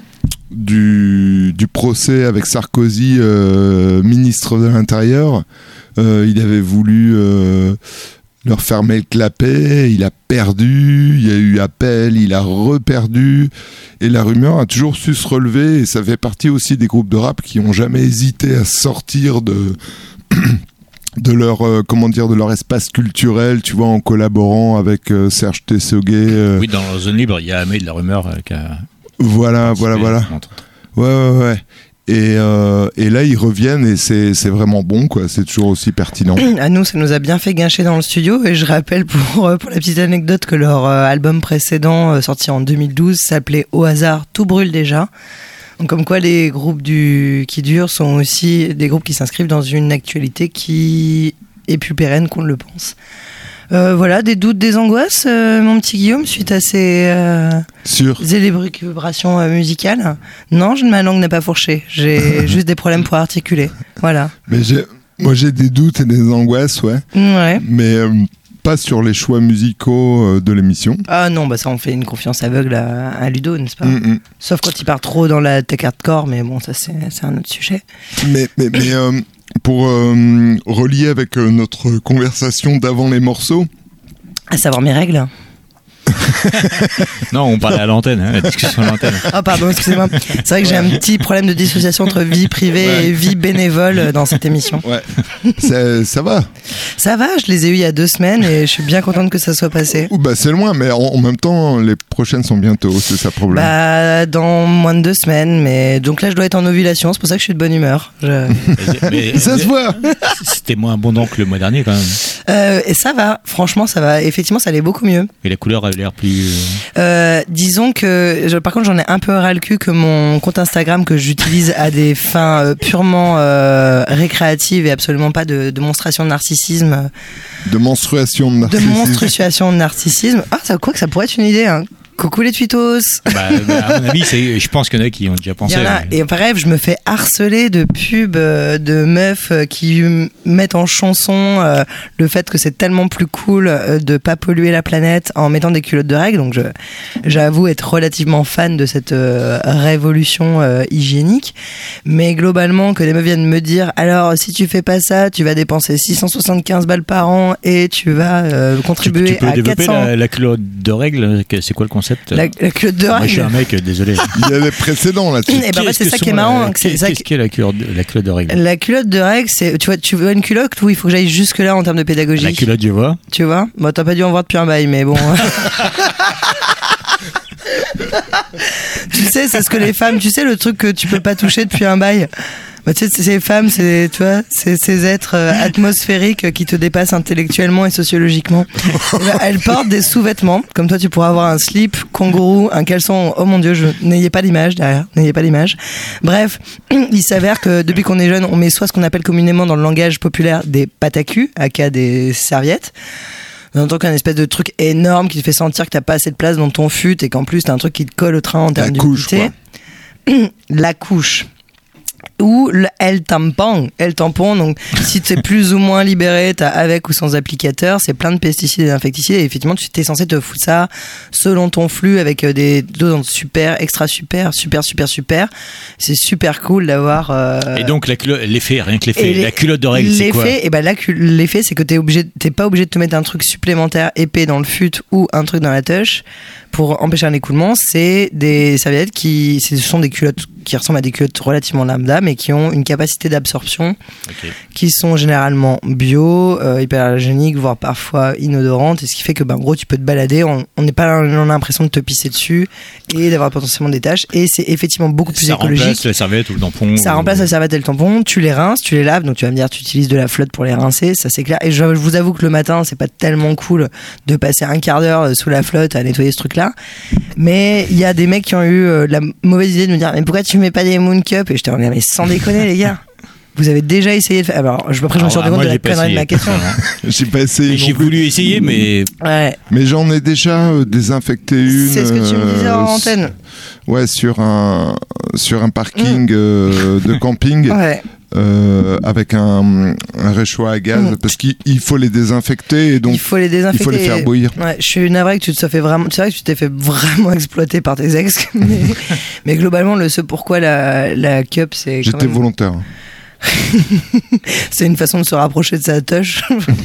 [SPEAKER 1] du, du procès avec Sarkozy, euh, ministre de l'Intérieur. Euh, il avait voulu euh, leur fermer le clapet, il a perdu, il y a eu appel, il a reperdu. Et La Rumeur a toujours su se relever, et ça fait partie aussi des groupes de rap qui ont jamais hésité à sortir de... de leur euh, comment dire de leur espace culturel, tu vois, en collaborant avec euh, Serge Tessoguet. euh,
[SPEAKER 6] Oui, dans Zone Libre, il y a Amé de la rumeur euh, qui a.
[SPEAKER 1] Voilà, voilà,
[SPEAKER 6] participé,
[SPEAKER 1] voilà.
[SPEAKER 6] entre autres.
[SPEAKER 1] Ouais, ouais, ouais. Et, euh, et là, ils reviennent et c'est, c'est vraiment bon, quoi. C'est toujours aussi pertinent.
[SPEAKER 5] À nous, ça nous a bien fait guincher dans le studio. Et je rappelle pour, euh, pour la petite anecdote que leur euh, album précédent, euh, sorti en deux mille douze, s'appelait Au hasard, tout brûle déjà. Donc, comme quoi les groupes du, qui durent sont aussi des groupes qui s'inscrivent dans une actualité qui est plus pérenne qu'on ne le pense. Euh, voilà, des doutes, des angoisses, euh, mon petit Guillaume, suite à ces euh,
[SPEAKER 1] Sûr.
[SPEAKER 5] élucubrations euh, musicales. Non, je, ma langue n'a pas fourché. J'ai juste des problèmes pour articuler. Voilà.
[SPEAKER 1] Mais j'ai, moi, j'ai des doutes et des angoisses, ouais.
[SPEAKER 5] Ouais.
[SPEAKER 1] Mais euh, pas sur les choix musicaux euh, de l'émission.
[SPEAKER 5] Ah non, bah ça on fait une confiance aveugle à, à Ludo, n'est-ce pas?
[SPEAKER 1] Mm, mm.
[SPEAKER 5] Sauf quand il part trop dans la tech hardcore, mais bon, ça c'est, c'est un autre sujet.
[SPEAKER 1] Mais, mais, mais euh, pour euh, relier avec euh, notre conversation d'avant les morceaux,
[SPEAKER 5] À savoir mes règles.
[SPEAKER 6] Non, on parlait à l'antenne, hein, la discussion à l'antenne.
[SPEAKER 5] Ah pardon, excusez-moi. C'est vrai que j'ai un petit problème de dissociation entre vie privée
[SPEAKER 1] Ouais.
[SPEAKER 5] et vie bénévole dans cette émission.
[SPEAKER 1] ouais, ça, ça va.
[SPEAKER 5] Ça va, je les ai eus il y a deux semaines et je suis bien contente que ça soit passé.
[SPEAKER 1] Ouh, bah, c'est loin, mais en, en même temps, les prochaines sont bientôt, c'est ça le problème.
[SPEAKER 5] Bah, dans moins de deux semaines, mais donc là je dois être en ovulation, c'est pour ça que je suis de bonne humeur. Je-
[SPEAKER 6] Mais-
[SPEAKER 1] ça se voit.
[SPEAKER 6] C'était moins abondant que le mois dernier quand même.
[SPEAKER 5] Euh, et ça va, franchement ça va, effectivement ça allait beaucoup mieux.
[SPEAKER 6] Et la couleur avait l'air plus.
[SPEAKER 5] Euh, disons que, je- par contre, j'en ai un peu ras le cul que mon compte Instagram que j'utilise à des fins euh, purement euh, récréatives et absolument pas de démonstration de narcissisme,
[SPEAKER 1] De menstruation de
[SPEAKER 5] de
[SPEAKER 1] narcissisme.
[SPEAKER 5] monstruation de narcissisme. Ah, ça quoi que ça pourrait être une idée. Hein. Coucou les tweetos.
[SPEAKER 6] Bah, bah, à mon avis, c'est, je pense qu'il y en a qui ont déjà
[SPEAKER 5] Il
[SPEAKER 6] pensé.
[SPEAKER 5] y en a,
[SPEAKER 6] mais-
[SPEAKER 5] et bref, je me fais harceler de pubs euh, de meufs euh, qui m- mettent en chanson euh, le fait que c'est tellement plus cool euh, de pas polluer la planète en mettant des culottes de règles. Donc je, j'avoue être relativement fan de cette euh, révolution euh, hygiénique. Mais globalement, que les meufs viennent me dire, alors si tu fais pas ça, tu vas dépenser six cent soixante-quinze balles par an et tu vas euh,
[SPEAKER 6] Tu,
[SPEAKER 5] contribuer
[SPEAKER 6] tu peux
[SPEAKER 5] à
[SPEAKER 6] développer
[SPEAKER 5] quatre cents...
[SPEAKER 6] la, la culotte de règles. que- C'est quoi le concept?
[SPEAKER 5] La, la culotte de
[SPEAKER 6] Moi, je suis
[SPEAKER 5] règles.
[SPEAKER 6] un mec, euh, désolé.
[SPEAKER 1] Il y a des précédents là-dessus.
[SPEAKER 5] Et ben, en fait,
[SPEAKER 6] Qu'est-ce
[SPEAKER 5] c'est
[SPEAKER 6] que
[SPEAKER 5] ça qui est
[SPEAKER 6] sont,
[SPEAKER 5] marrant.
[SPEAKER 6] euh,
[SPEAKER 5] que c'est
[SPEAKER 6] qu'est-
[SPEAKER 5] ça
[SPEAKER 6] Qu'est-ce
[SPEAKER 5] qui-
[SPEAKER 6] qu'est la culotte, la culotte de règles?
[SPEAKER 5] La culotte de règles, c'est, tu vois, tu veux une culotte, oui, il faut que j'aille jusque là en termes de pédagogie.
[SPEAKER 6] La culotte, je vois.
[SPEAKER 5] Tu vois, bon, t'as pas dû en voir depuis un bail, mais bon. Tu sais, c'est ce que les femmes, tu sais, le truc que tu peux pas toucher depuis un bail. Bah, tu sais, ces femmes, c'est, tu vois, c'est ces êtres euh, atmosphériques qui te dépassent intellectuellement et sociologiquement. Eh ben, elles portent des sous-vêtements, comme toi, tu pourras avoir un slip, kangourou, un caleçon. Oh mon dieu, je, n'ayez pas l'image derrière, n'ayez pas l'image. Bref, il s'avère que depuis qu'on est jeune, on met soit ce qu'on appelle communément dans le langage populaire des pâtes à cul, aka des serviettes. En tant qu'un espèce de truc énorme qui te fait sentir que t'as pas assez de place dans ton fut et qu'en plus t'as un truc qui te colle au train en termes
[SPEAKER 1] La couche,
[SPEAKER 5] d'humidité. La couche. Ou le L tampon, L tampon, donc si tu es plus ou moins libéré, t'as avec ou sans applicateur, c'est plein de pesticides et d'insecticides, et effectivement tu t'es censé te foutre ça selon ton flux avec des doses super, extra super, super, super, super. C'est super cool d'avoir. Euh...
[SPEAKER 6] Et donc, la culotte, l'effet, rien que l'effet.
[SPEAKER 5] Et les-
[SPEAKER 6] La culotte de règles, c'est quoi?
[SPEAKER 5] L'effet, eh ben là, cu- l'effet, c'est que t'es obligé, t'es pas obligé de te mettre un truc supplémentaire épais dans le fut ou un truc dans la touche pour empêcher un écoulement. C'est des serviettes qui, ce sont des culottes qui ressemblent à des culottes relativement lambda, mais qui ont une capacité d'absorption,
[SPEAKER 6] Ok.
[SPEAKER 5] qui sont généralement bio, euh, hyperallergéniques, voire parfois inodorantes, et ce qui fait que, ben, en gros, tu peux te balader, on on n'est pas, on a l'impression de te pisser dessus et d'avoir potentiellement des taches, et c'est effectivement beaucoup plus
[SPEAKER 6] Ça
[SPEAKER 5] écologique.
[SPEAKER 6] remplace la serviette ou le tampon.
[SPEAKER 5] Ça
[SPEAKER 6] ou-
[SPEAKER 5] remplace la serviette et le tampon, tu les rinces, tu les laves, donc tu vas me dire tu utilises de la flotte pour les rincer, ça c'est clair. Et je, je vous avoue que le matin, c'est pas tellement cool de passer un quart d'heure sous la flotte à nettoyer ce truc-là. Mais il y a des mecs qui ont eu euh, la mauvaise idée de me dire mais pourquoi tu mets pas des Moon Cup? Et j'étais en mode mais sans déconner les gars. Vous avez déjà essayé de faire. Alors, je, après, je me suis
[SPEAKER 6] Alors,
[SPEAKER 5] rendu compte
[SPEAKER 6] moi,
[SPEAKER 5] de la
[SPEAKER 6] j'ai pas
[SPEAKER 5] connerie de ma
[SPEAKER 6] essayé,
[SPEAKER 5] question.
[SPEAKER 6] personnellement.
[SPEAKER 1] J'ai pas essayé.
[SPEAKER 6] J'ai
[SPEAKER 1] non plus.
[SPEAKER 6] voulu essayer, mais
[SPEAKER 5] Ouais.
[SPEAKER 1] Mais j'en ai déjà euh, désinfecté une.
[SPEAKER 5] C'est ce que tu me disais en
[SPEAKER 1] euh,
[SPEAKER 5] antenne.
[SPEAKER 1] Ouais, sur un sur un parking euh, de camping.
[SPEAKER 5] Ouais.
[SPEAKER 1] Euh, avec un, un réchaud à gaz
[SPEAKER 5] Mm.
[SPEAKER 1] parce qu'il il faut les désinfecter et donc
[SPEAKER 5] il faut les désinfecter.
[SPEAKER 1] il faut les faire bouillir.
[SPEAKER 5] Ouais, je suis navré que tu te sois fait vraiment. C'est vrai que tu t'es fait vraiment exploiter par tes ex, mais, mais globalement, le ce pourquoi la, la cup, c'est. quand
[SPEAKER 1] J'étais
[SPEAKER 5] même-
[SPEAKER 1] volontaire.
[SPEAKER 5] C'est une façon de se rapprocher de sa touche.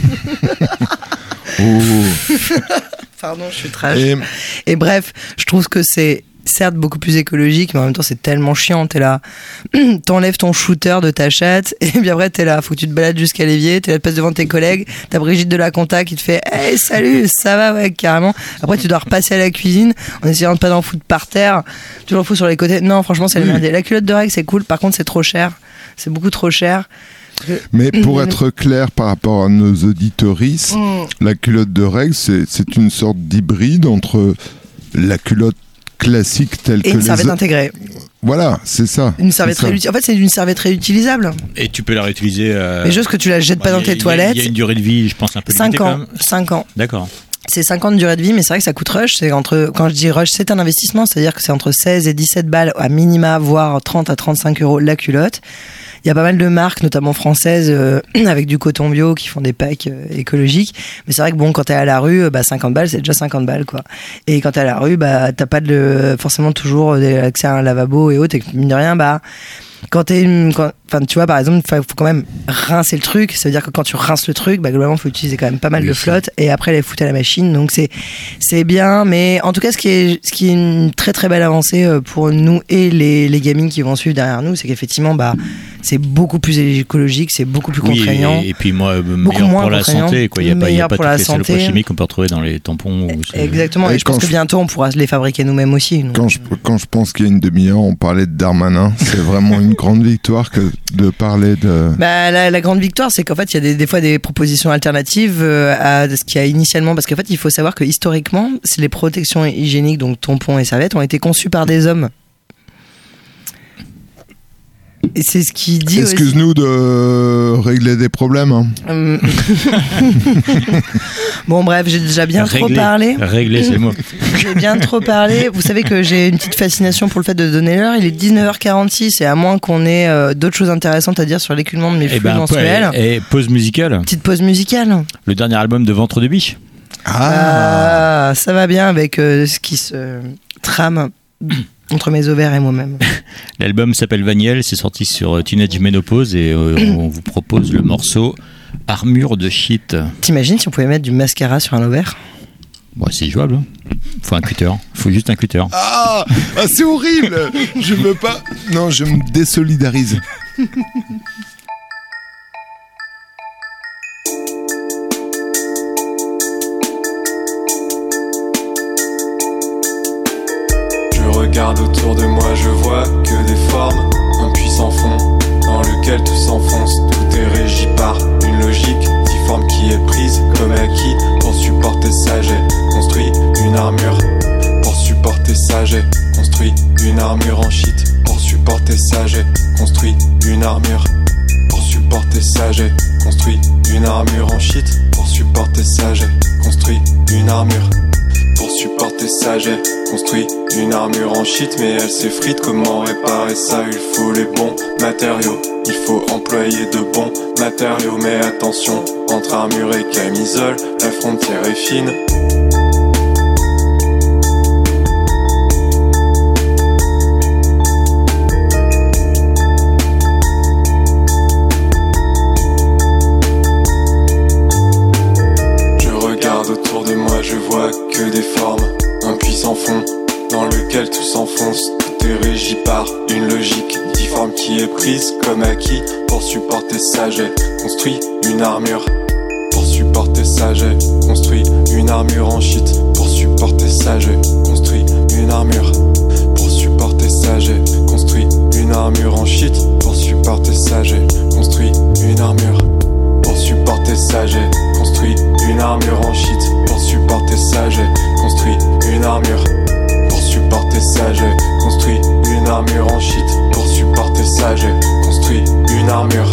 [SPEAKER 1] Oh.
[SPEAKER 5] Pardon, je suis trash.
[SPEAKER 1] Et
[SPEAKER 5] Et bref, je trouve que c'est certes beaucoup plus écologique, mais en même temps c'est tellement chiant. T'es là, t'enlèves ton shooter de ta chatte, et puis après t'es là, faut que tu te balades jusqu'à l'évier, t'es là, tu passes devant tes collègues, t'as Brigitte de la Conta qui te fait hey salut, ça va, ouais, carrément. Après tu dois repasser à la cuisine en essayant de pas d'en foutre par terre, tu l'en fous sur les côtés. Non, franchement, c'est le merde. La culotte de règle, c'est cool, par contre c'est trop cher, c'est beaucoup trop cher.
[SPEAKER 1] mais pour être clair par rapport à nos auditorices,
[SPEAKER 5] Mm.
[SPEAKER 1] la culotte de règle c'est c'est une sorte d'hybride entre la culotte classique telle
[SPEAKER 5] Et
[SPEAKER 1] que
[SPEAKER 5] une
[SPEAKER 1] les
[SPEAKER 5] serviette
[SPEAKER 1] o-
[SPEAKER 5] intégrée.
[SPEAKER 1] voilà, c'est ça.
[SPEAKER 5] Une serviette
[SPEAKER 1] C'est ça.
[SPEAKER 5] réuti- En fait, c'est une serviette réutilisable.
[SPEAKER 6] et tu peux la réutiliser. Euh...
[SPEAKER 5] Mais juste que tu la jettes
[SPEAKER 6] bah,
[SPEAKER 5] pas dans
[SPEAKER 6] il y a-
[SPEAKER 5] tes toilettes.
[SPEAKER 6] Il y a une durée de vie, je pense, un peu limitée.
[SPEAKER 5] cinq
[SPEAKER 6] quand
[SPEAKER 5] ans.
[SPEAKER 6] même.
[SPEAKER 5] cinq ans.
[SPEAKER 6] D'accord.
[SPEAKER 5] C'est cinq ans de durée de vie, mais c'est vrai que ça coûte rush. C'est entre, quand je dis rush, c'est un investissement, c'est-à-dire que c'est entre seize et dix-sept balles à minima, voire trente à trente-cinq euros la culotte. Il y a pas mal de marques, notamment françaises, euh, avec du coton bio, qui font des packs euh, écologiques. Mais c'est vrai que bon, quand t'es à la rue, euh, bah, cinquante balles, c'est déjà cinquante balles, quoi. Et quand t'es à la rue, bah, t'as pas de, forcément toujours euh, accès à un lavabo et autres, et que, mine de rien, bah, quand t'es une, quand- enfin, tu vois, par exemple, il faut quand même rincer le truc. Ça veut dire que quand tu rinces le truc, bah, globalement, faut utiliser quand même pas mal
[SPEAKER 6] Oui,
[SPEAKER 5] de
[SPEAKER 6] ça.
[SPEAKER 5] flotte et après les foutre à la machine. Donc c'est, c'est bien. Mais en tout cas, ce qui est, ce qui est une très très belle avancée euh, pour nous et les, les gamines qui vont suivre derrière nous, c'est qu'effectivement, bah, c'est beaucoup plus écologique, c'est beaucoup plus
[SPEAKER 6] Oui,
[SPEAKER 5] contraignant.
[SPEAKER 6] et, et puis moi, euh,
[SPEAKER 5] Beaucoup
[SPEAKER 6] meilleur
[SPEAKER 5] moins
[SPEAKER 6] pour la
[SPEAKER 5] contraignant,
[SPEAKER 6] santé. Quoi. Il n'y a pas, il y a
[SPEAKER 5] meilleur
[SPEAKER 6] pas
[SPEAKER 5] pour
[SPEAKER 6] toutes
[SPEAKER 5] la
[SPEAKER 6] les salopes
[SPEAKER 5] santé.
[SPEAKER 6] chimiques qu'on peut retrouver dans les tampons. Ou c'est-
[SPEAKER 5] Exactement.
[SPEAKER 1] Et
[SPEAKER 5] Et je pense
[SPEAKER 1] quand
[SPEAKER 5] que
[SPEAKER 1] je-
[SPEAKER 5] bientôt, on pourra les fabriquer nous-mêmes aussi. donc.
[SPEAKER 1] Quand je, quand je pense qu'il y a une demi-heure, on parlait de Darmanin, c'est vraiment une grande victoire que de parler de...
[SPEAKER 5] Bah, la, la grande victoire, c'est qu'en fait, il y a des, des fois des propositions alternatives euh, à ce qu'il y a initialement. Parce qu'en fait, il faut savoir que historiquement, c'est les protections hygiéniques, donc tampons et serviettes, ont été conçues par des hommes. Et c'est ce qu'il dit aussi.
[SPEAKER 1] Excuse-nous de régler des problèmes. Hein.
[SPEAKER 5] Hum. Bon, bref, j'ai déjà bien
[SPEAKER 6] Régler.
[SPEAKER 5] trop parlé.
[SPEAKER 6] Régler, c'est le mot.
[SPEAKER 5] J'ai bien trop parlé. Vous savez que j'ai une petite fascination pour le fait de donner l'heure. Il est dix-neuf heures quarante-six et à moins qu'on ait euh, d'autres choses intéressantes à dire sur l'écoulement de mes
[SPEAKER 6] Et
[SPEAKER 5] flux
[SPEAKER 6] ben,
[SPEAKER 5] mensuels.
[SPEAKER 6] et, et pause musicale.
[SPEAKER 5] Petite pause musicale.
[SPEAKER 6] Le dernier album de Ventre de Biche.
[SPEAKER 5] Ah, ça va bien avec euh, ce qui se trame entre mes ovaires et moi-même.
[SPEAKER 6] L'album s'appelle Vaniel, c'est sorti sur Teenage Menopause et euh, on vous propose le morceau Armure de shit.
[SPEAKER 5] T'imagines si on pouvait mettre du mascara sur un ovaire?
[SPEAKER 6] Bon, c'est jouable. Hein. Faut un cutter. Faut juste un cutter.
[SPEAKER 1] Ah, ah, c'est horrible. Je veux pas. Non, je me désolidarise.
[SPEAKER 10] Je regarde autour de moi, je vois que des formes, un puissant fond dans lequel tout s'enfonce. Tout est régi par une logique difforme qui est prise comme acquis pour supporter ça. J'ai construit une armure pour supporter ça. J'ai construit une armure en shit pour supporter ça. J'ai construit une armure pour supporter ça. J'ai construit une armure en shit pour supporter ça. J'ai construit une armure pour supporter ça. J'ai construit une armure en shit, mais elle s'effrite. Comment réparer ça? Il faut les bons matériaux, il faut employer de bons matériaux. Mais attention, entre armure et camisole, la frontière est fine. Je regarde autour de moi, je vois que des formes, un puissant fond dans lequel tout s'enfonce. Tout est régi par une logique difforme qui est prise comme acquis pour supporter ça. J'ai construit une armure pour supporter ça. J'ai construit une armure en shit pour supporter ça. J'ai construit une armure pour supporter ça. J'ai construit une armure en shit pour supporter ça. J'ai construit une armure pour supporter ça. J'ai construit une armure en shit pour supporter ça. J'ai construit une armure pour supporter ça. J'ai construit une armure en shit pour supporter ça. J'ai construit une armure.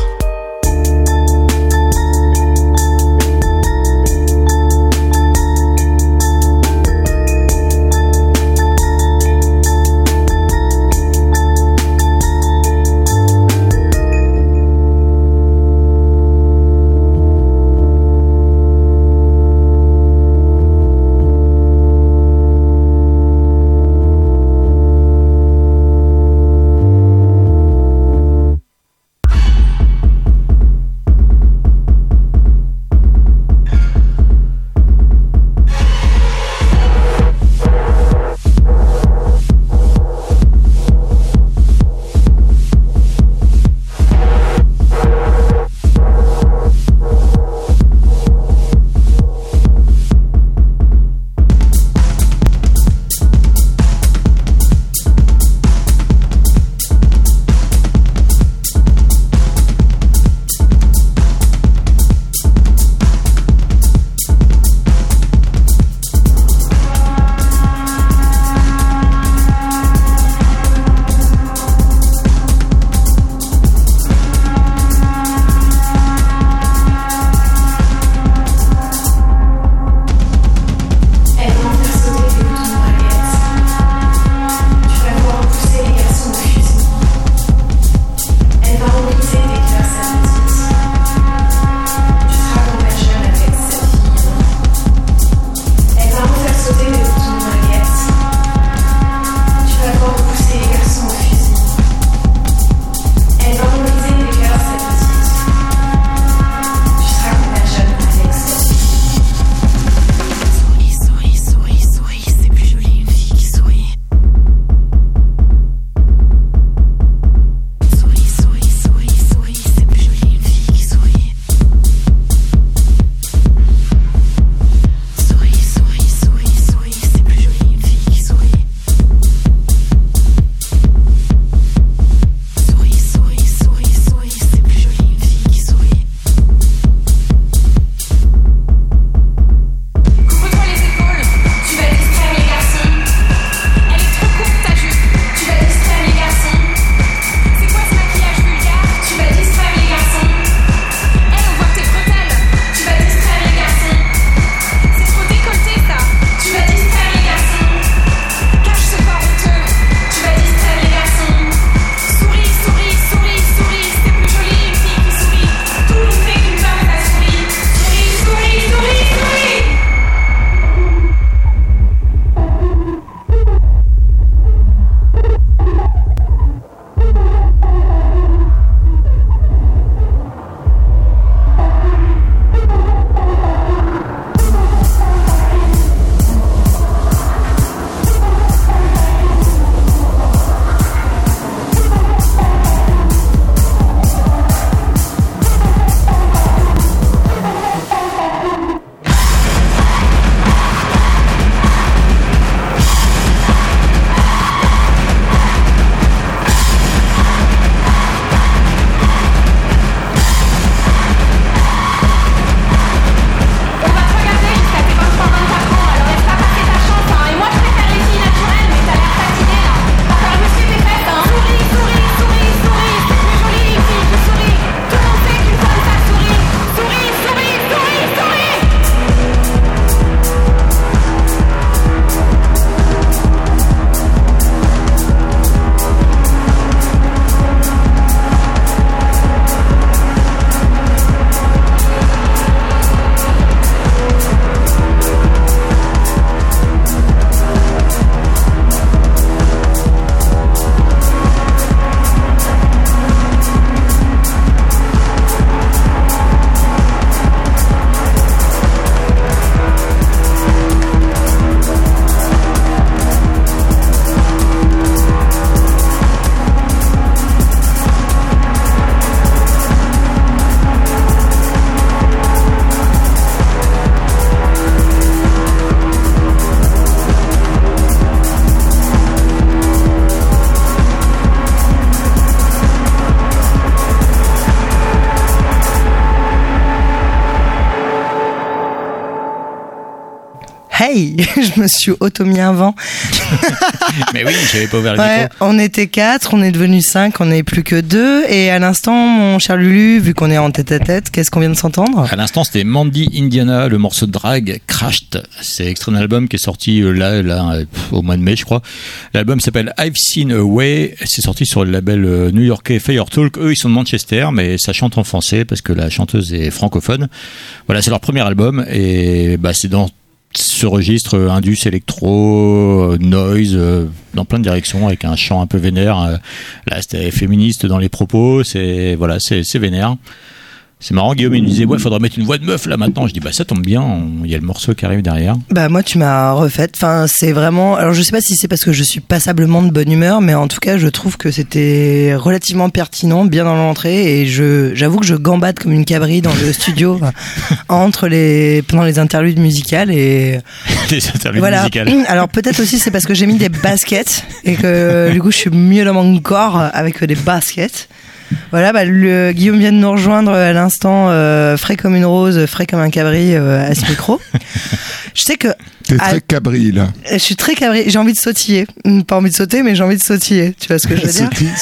[SPEAKER 5] Aïe, je me suis auto-mis un vent.
[SPEAKER 6] Mais oui, j'avais pas ouvert le
[SPEAKER 5] Ouais,
[SPEAKER 6] micro.
[SPEAKER 5] on était quatre, on est devenu cinq, on n'est plus que deux. Et à l'instant, mon cher Lulu, vu qu'on est en tête à tête, qu'est-ce qu'on vient de s'entendre?
[SPEAKER 6] À l'instant, c'était Mandy Indiana, le morceau de Drag, Crashed. C'est extrait d'un album qui est sorti euh, là, là euh, pff, au mois de mai, je crois. L'album s'appelle I've Seen a Way. C'est sorti sur le label euh, new-yorkais Fire Talk. Eux, ils sont de Manchester, mais ça chante en français parce que la chanteuse est francophone. Voilà, c'est leur premier album et bah, c'est dans ce registre euh, indus, électro, euh, noise, euh, dans plein de directions, avec un chant un peu vénère. Euh, là, c'était féministe dans les propos. C'est voilà, c'est, c'est vénère. C'est marrant, Guillaume, il me disait, ouais, faudrait mettre une voix de meuf là maintenant. Je dis, bah ça tombe bien, il y a le morceau qui arrive derrière.
[SPEAKER 5] Bah moi tu m'as refaite, enfin c'est vraiment, alors je sais pas si c'est parce que je suis passablement de bonne humeur, mais en tout cas je trouve que c'était relativement pertinent, bien dans l'entrée, et je, j'avoue que je gambade comme une cabri dans le studio entre les, pendant les interludes musicales et...
[SPEAKER 6] Les interludes
[SPEAKER 5] voilà.
[SPEAKER 6] musicales.
[SPEAKER 5] Alors peut-être aussi c'est parce que j'ai mis des baskets et que du coup je suis mieux dans mon corps avec des baskets. Voilà, bah, le, Guillaume vient de nous rejoindre à l'instant, euh, frais comme une rose, frais comme un cabri euh, à ce micro. Je sais que...
[SPEAKER 1] T'es très cabri, là.
[SPEAKER 5] Je suis très cabri, j'ai envie de sautiller. Pas envie de sauter, mais j'ai envie de sautiller. Tu vois ce que je veux dire?
[SPEAKER 1] Sautille,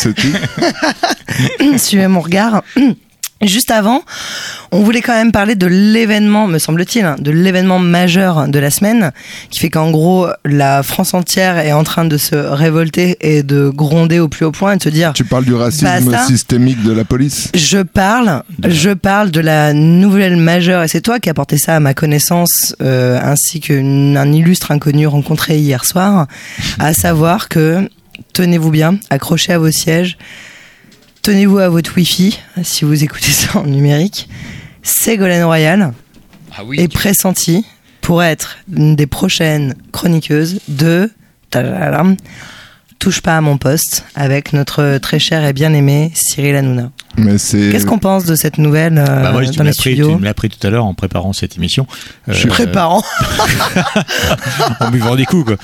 [SPEAKER 1] sautille.
[SPEAKER 5] Suivez mon regard. Juste avant, on voulait quand même parler de l'événement, me semble-t-il, hein, de l'événement majeur de la semaine, qui fait qu'en gros, la France entière est en train de se révolter et de gronder au plus haut point et de se dire...
[SPEAKER 1] Tu parles du racisme
[SPEAKER 5] basta.
[SPEAKER 1] systémique de la police?
[SPEAKER 5] Je parle, je parle de la nouvelle majeure, et c'est toi qui as porté ça à ma connaissance, euh, ainsi qu'un illustre inconnu rencontré hier soir, à savoir que, tenez-vous bien, accrochez à vos sièges, tenez-vous à votre Wi-Fi, si vous écoutez ça en numérique. Ségolène Royal
[SPEAKER 6] Ah oui,
[SPEAKER 5] est
[SPEAKER 6] tu-
[SPEAKER 5] pressentie pour être une des prochaines chroniqueuses de tadadam, Touche pas à mon poste, avec notre très cher et bien-aimé Cyril Hanouna.
[SPEAKER 1] Mais c'est...
[SPEAKER 5] Qu'est-ce qu'on pense de cette nouvelle euh,
[SPEAKER 6] Bah moi, tu
[SPEAKER 5] dans
[SPEAKER 6] me
[SPEAKER 5] les
[SPEAKER 6] l'as pris,
[SPEAKER 5] studios?
[SPEAKER 6] tu me l'as pris tout à l'heure en préparant cette émission. Euh,
[SPEAKER 5] Je suis préparant.
[SPEAKER 6] en buvant des coups, quoi.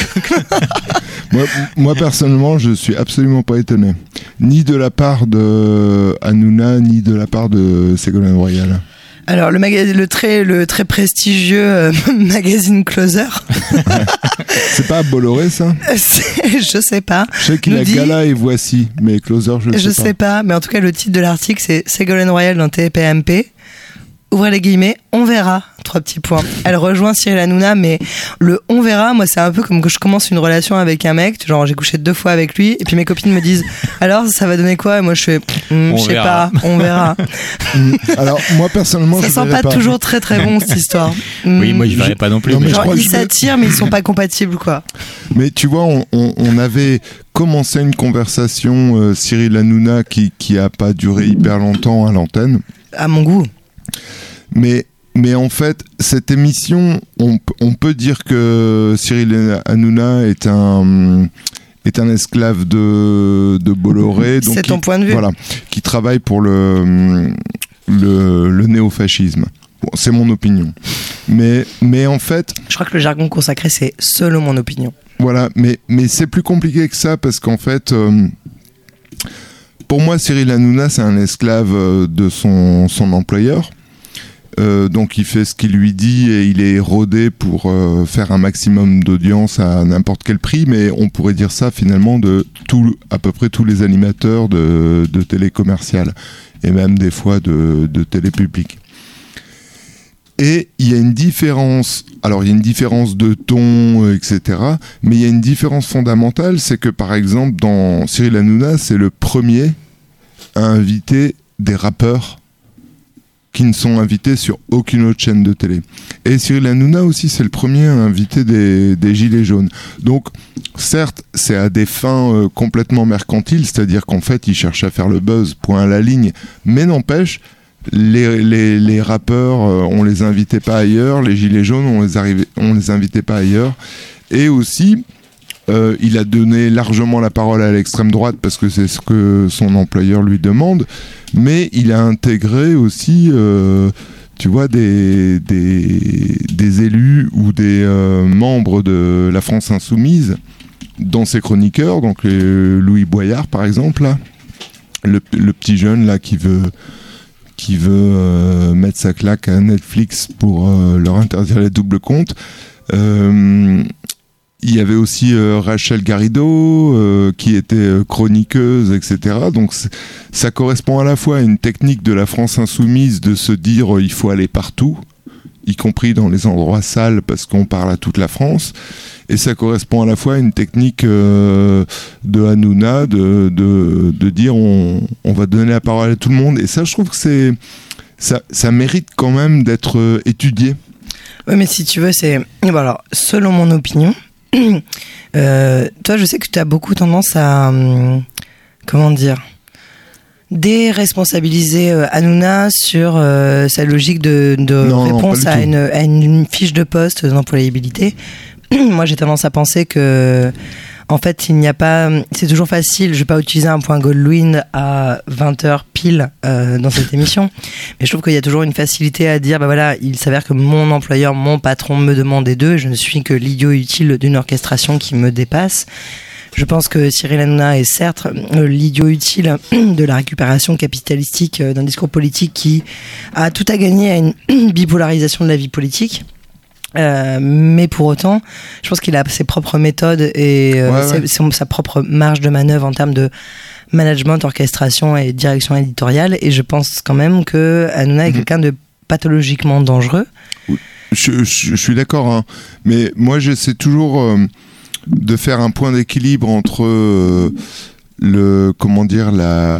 [SPEAKER 1] Moi, moi, personnellement, je suis absolument pas étonné. Ni de la part de Hanouna, ni de la part de Ségolène Royal.
[SPEAKER 5] Alors le, maga- le, très, le très prestigieux euh, magazine Closer,
[SPEAKER 1] C'est pas à Bolloré, ça?
[SPEAKER 5] c'est- je sais pas.
[SPEAKER 1] Je sais qu'il
[SPEAKER 5] nous
[SPEAKER 1] a
[SPEAKER 5] dit-
[SPEAKER 1] Gala et Voici, mais Closer, je,
[SPEAKER 5] Je
[SPEAKER 1] sais
[SPEAKER 5] sais pas, mais en tout cas le titre de l'article c'est Ségolène Royal dans T P M P. Ouvrez les guillemets, on verra. Trois petits points. Elle rejoint Cyril Hanouna, mais le on verra, moi c'est un peu comme que je commence une relation avec un mec, genre j'ai couché deux fois avec lui, et puis mes copines me disent alors ça va donner quoi? Et moi je fais, Hm,
[SPEAKER 6] On
[SPEAKER 5] je sais
[SPEAKER 6] verra.
[SPEAKER 5] pas, on verra.
[SPEAKER 1] pas. Alors, moi, personnellement,
[SPEAKER 5] Ça
[SPEAKER 1] je
[SPEAKER 5] sent
[SPEAKER 1] verrais
[SPEAKER 5] pas, toujours très très bon cette histoire.
[SPEAKER 6] Oui,
[SPEAKER 5] Hmm.
[SPEAKER 6] moi, je verrais pas non plus.
[SPEAKER 1] Non, mais
[SPEAKER 6] mais-
[SPEAKER 1] je
[SPEAKER 5] Genre
[SPEAKER 1] crois que
[SPEAKER 5] ils
[SPEAKER 1] je vais-
[SPEAKER 5] s'attirent mais ils sont pas compatibles quoi.
[SPEAKER 1] Mais tu vois, on, on- on avait commencé une conversation, euh, Cyril Hanouna, qui, qui a pas duré hyper longtemps à l'antenne.
[SPEAKER 5] À mon goût.
[SPEAKER 1] Mais, mais en fait, cette émission, on, p- on peut dire que Cyril Hanouna est un, est un esclave de, de Bolloré. donc
[SPEAKER 5] C'est
[SPEAKER 1] qui-
[SPEAKER 5] ton point de vue.
[SPEAKER 1] Voilà, qui travaille pour le, le, le néofascisme. Bon, c'est mon opinion. Mais, mais en fait,
[SPEAKER 5] Je crois que le jargon consacré c'est selon mon opinion.
[SPEAKER 1] voilà, mais, mais c'est plus compliqué que ça parce qu'en fait, euh, pour moi, Cyril Hanouna, c'est un esclave euh, de son, son employeur. Euh, donc il fait ce qu'il lui dit et il est rodé pour euh, faire un maximum d'audience à n'importe quel prix, mais on pourrait dire ça finalement de tout, à peu près tous les animateurs de, de télé commerciale et même des fois de, de télé publique. Et il y a une différence, alors il y a une différence de ton, euh, et cetera, mais il y a une différence fondamentale, c'est que par exemple dans Cyril Hanouna, c'est le premier à inviter des rappeurs qui ne sont invités sur aucune autre chaîne de télé. Et Cyril Hanouna aussi, c'est le premier à inviter des, des gilets jaunes. Donc, certes, c'est à des fins euh, complètement mercantiles, c'est-à-dire qu'en fait, il cherche à faire le buzz, point à la ligne, mais n'empêche, les, les, les rappeurs, euh, on les invitait pas ailleurs, les gilets jaunes, on les, arrivait, on les invitait pas ailleurs. Et aussi, euh, il a donné largement la parole à l'extrême droite parce que c'est ce que son employeur lui demande, mais il a intégré aussi, euh, tu vois, des, des, des élus ou des euh, membres de la France Insoumise dans ses chroniqueurs, donc les, Louis Boyard par exemple, là, le, le petit jeune là qui veut, qui veut euh, mettre sa claque à Netflix pour euh, leur interdire les doubles comptes. Euh, il y avait aussi euh, Rachel Garrido euh, qui était euh, chroniqueuse, et cetera. Donc ça correspond à la fois à une technique de la France insoumise de se dire euh, il faut aller partout, y compris dans les endroits sales parce qu'on parle à toute la France. Et ça correspond à la fois à une technique euh, de Hanouna de, de, de dire on, on va donner la parole à tout le monde. Et ça, je trouve que c'est, ça, ça mérite quand même d'être euh, étudié.
[SPEAKER 5] Oui, mais si tu veux, c'est... Bon, alors, selon mon opinion, euh, toi, je sais que tu as beaucoup tendance à... Hum, comment dire déresponsabiliser euh, Hanouna sur euh, sa logique de, de
[SPEAKER 1] non,
[SPEAKER 5] réponse
[SPEAKER 1] non,
[SPEAKER 5] à, une, à une fiche de poste d'employabilité. Moi, j'ai tendance à penser que, en fait, il n'y a pas. C'est toujours facile. Je ne vais pas utiliser un point Goldwyn à vingt heures pile euh, dans cette émission, mais je trouve qu'il y a toujours une facilité à dire, bah voilà, il s'avère que mon employeur, mon patron me demande des deux. Je ne suis que l'idiot utile d'une orchestration qui me dépasse. Je pense que Cyril Hanouna est certes euh, l'idiot utile de la récupération capitalistique euh, d'un discours politique qui a tout à gagner à une bipolarisation de la vie politique. Euh, mais pour autant, je pense qu'il a ses propres méthodes et euh,
[SPEAKER 1] ouais, ouais.
[SPEAKER 5] Ses, ses, sa propre marge de manœuvre en termes de management, orchestration et direction éditoriale. Et je pense quand même que Hanouna est mmh. quelqu'un de pathologiquement dangereux.
[SPEAKER 1] Je, je, je suis d'accord, hein. Mais moi j'essaie toujours euh, de faire un point d'équilibre entre euh, le comment dire la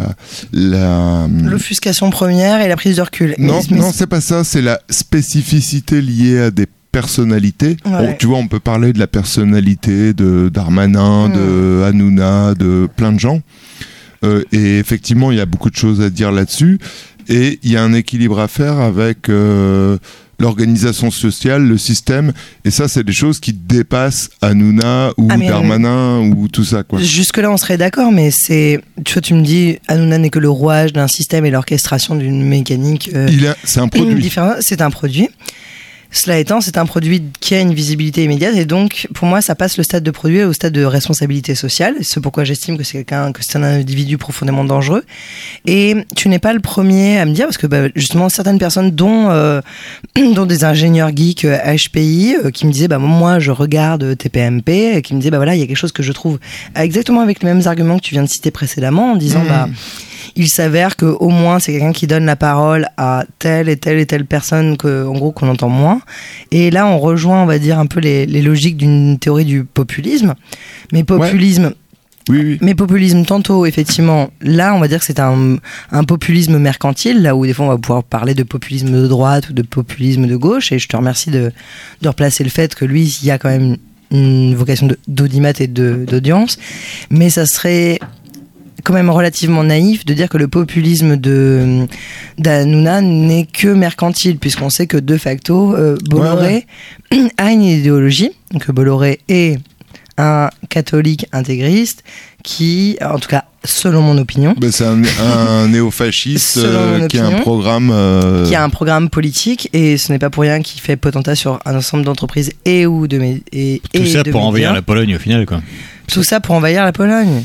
[SPEAKER 1] la
[SPEAKER 5] l'offuscation première et la prise de recul.
[SPEAKER 1] Non,
[SPEAKER 5] mais,
[SPEAKER 1] non, c'est pas ça. C'est la spécificité liée à des personnalité.
[SPEAKER 5] Ouais.
[SPEAKER 1] Bon, tu vois, on peut parler de la personnalité de Darmanin, mmh. de Hanouna, de plein de gens. Euh, et effectivement, il y a beaucoup de choses à dire là-dessus. Et il y a un équilibre à faire avec euh, l'organisation sociale, le système. Et ça, c'est des choses qui dépassent Hanouna ou ah, Darmanin euh, ou tout ça, quoi.
[SPEAKER 5] Jusque-là, on serait d'accord, mais c'est... Tu vois, tu me dis, Hanouna n'est que le rouage d'un système et l'orchestration d'une mécanique... Euh,
[SPEAKER 1] il a, c'est un produit.
[SPEAKER 5] Différent. C'est un produit. Cela étant, c'est un produit qui a une visibilité immédiate et donc, pour moi, ça passe le stade de produit au stade de responsabilité sociale. C'est pourquoi j'estime que c'est quelqu'un, que c'est un individu profondément dangereux. Et tu n'es pas le premier à me dire, parce que bah, justement, certaines personnes, dont euh, dont des ingénieurs geeks H P I, euh, qui me disaient, bah moi, je regarde T P M P, qui me disaient, bah voilà, il y a quelque chose que je trouve exactement avec les mêmes arguments que tu viens de citer précédemment, en disant, mmh. bah il s'avère que au moins c'est quelqu'un qui donne la parole à telle et telle et telle personne que, en gros, qu'on entend moins. Et là, on rejoint, on va dire, un peu les, les logiques d'une théorie du populisme. Mais populisme, ouais.
[SPEAKER 1] oui, oui.
[SPEAKER 5] mais populisme tantôt, effectivement, là, on va dire que c'est un, un populisme mercantile, là où des fois on va pouvoir parler de populisme de droite ou de populisme de gauche. Et je te remercie de, de replacer le fait que lui, il y a quand même une vocation de, d'audimat et de, d'audience. Mais ça serait quand même relativement naïf de dire que le populisme de d'Hanouna n'est que mercantile, puisqu'on sait que de facto euh, Bolloré ouais, ouais. a une idéologie, que Bolloré est un catholique intégriste qui, en tout cas selon mon opinion,
[SPEAKER 1] ben c'est un, un néofasciste euh, qui a un programme euh...
[SPEAKER 5] qui a un programme politique, et ce n'est pas pour rien qu'il fait potentat sur un ensemble d'entreprises et ou de mé- et,
[SPEAKER 6] tout
[SPEAKER 5] et
[SPEAKER 6] ça
[SPEAKER 5] de
[SPEAKER 6] pour
[SPEAKER 5] médias.
[SPEAKER 6] envahir la Pologne au final, quoi.
[SPEAKER 5] Tout ça pour envahir la Pologne.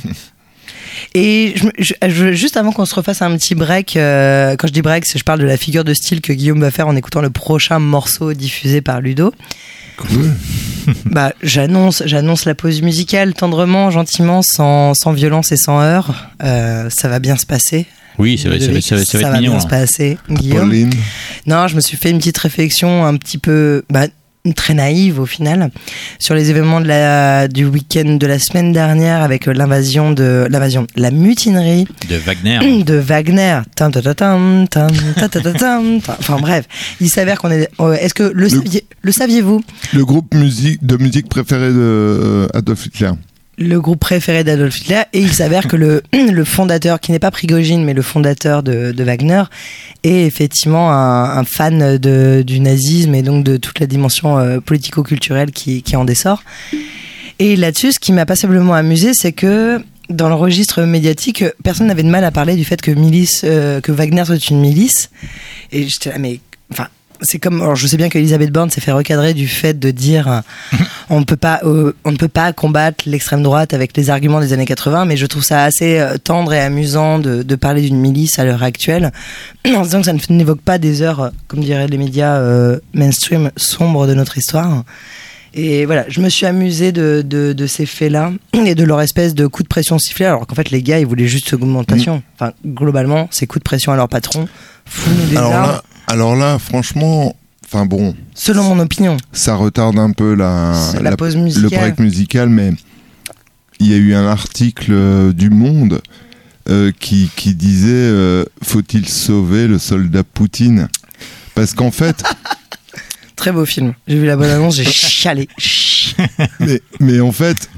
[SPEAKER 5] Et je, je, je, juste avant qu'on se refasse un petit break, euh, quand je dis break, c'est, je parle de la figure de style que Guillaume va faire en écoutant le prochain morceau diffusé par Ludo.
[SPEAKER 1] Cool.
[SPEAKER 5] Bah, j'annonce, j'annonce la pause musicale tendrement, gentiment, sans, sans violence et sans heurts. Euh, ça va bien se passer.
[SPEAKER 6] Oui, ça va, ça va, ça va, ça va être
[SPEAKER 5] va
[SPEAKER 6] mignon.
[SPEAKER 5] bien se passer, Guillaume.
[SPEAKER 1] Pauline.
[SPEAKER 5] Non, je me suis fait une petite réflexion un petit peu... Bah, très naïve au final sur les événements de la, du week-end de la semaine dernière avec l'invasion de l'invasion la mutinerie
[SPEAKER 6] de Wagner
[SPEAKER 5] de Wagner tam, tam, tam, tam, tam, tam, tam. Enfin bref, il s'avère qu'on est est-ce que le, le, saviez, le saviez-vous
[SPEAKER 1] le groupe musique de musique préféré de euh, Adolf Hitler,
[SPEAKER 5] le groupe préféré d'Adolf Hitler, et il s'avère que le, le fondateur, qui n'est pas Prigogine, mais le fondateur de, de Wagner, est effectivement un, un fan de, du nazisme et donc de toute la dimension euh, politico-culturelle qui, qui en dessort. Et là-dessus, ce qui m'a passablement amusé, c'est que dans le registre médiatique, personne n'avait de mal à parler du fait que, milice, euh, que Wagner soit une milice. Et j'étais là, mais... Enfin, c'est comme, alors je sais bien qu'Elisabeth Borne s'est fait recadrer du fait de dire on ne peut pas euh, on ne peut pas combattre l'extrême droite avec les arguments des années quatre-vingts, mais je trouve ça assez euh, tendre et amusant de, de parler d'une milice à l'heure actuelle en disant que ça ne n'évoque pas des heures, comme diraient les médias euh, mainstream, sombres de notre histoire. Et voilà, je me suis amusée de, de, de ces faits-là et de leur espèce de coup de pression sifflé, alors qu'en fait, les gars, ils voulaient juste augmentation. Mmh. Enfin, globalement, ces coups de pression à leur patron, fous-nous des
[SPEAKER 1] alors
[SPEAKER 5] armes.
[SPEAKER 1] là, alors là, franchement, enfin bon.
[SPEAKER 5] Selon mon opinion.
[SPEAKER 1] Ça retarde un peu la,
[SPEAKER 5] la, la pause musicale.
[SPEAKER 1] Le break musical, mais il y a eu un article euh, du Monde euh, qui, qui disait euh, faut-il sauver le soldat Poutine ? Parce qu'en fait.
[SPEAKER 5] Très beau film. J'ai vu la bonne annonce, j'ai chialé.
[SPEAKER 1] mais, mais en fait,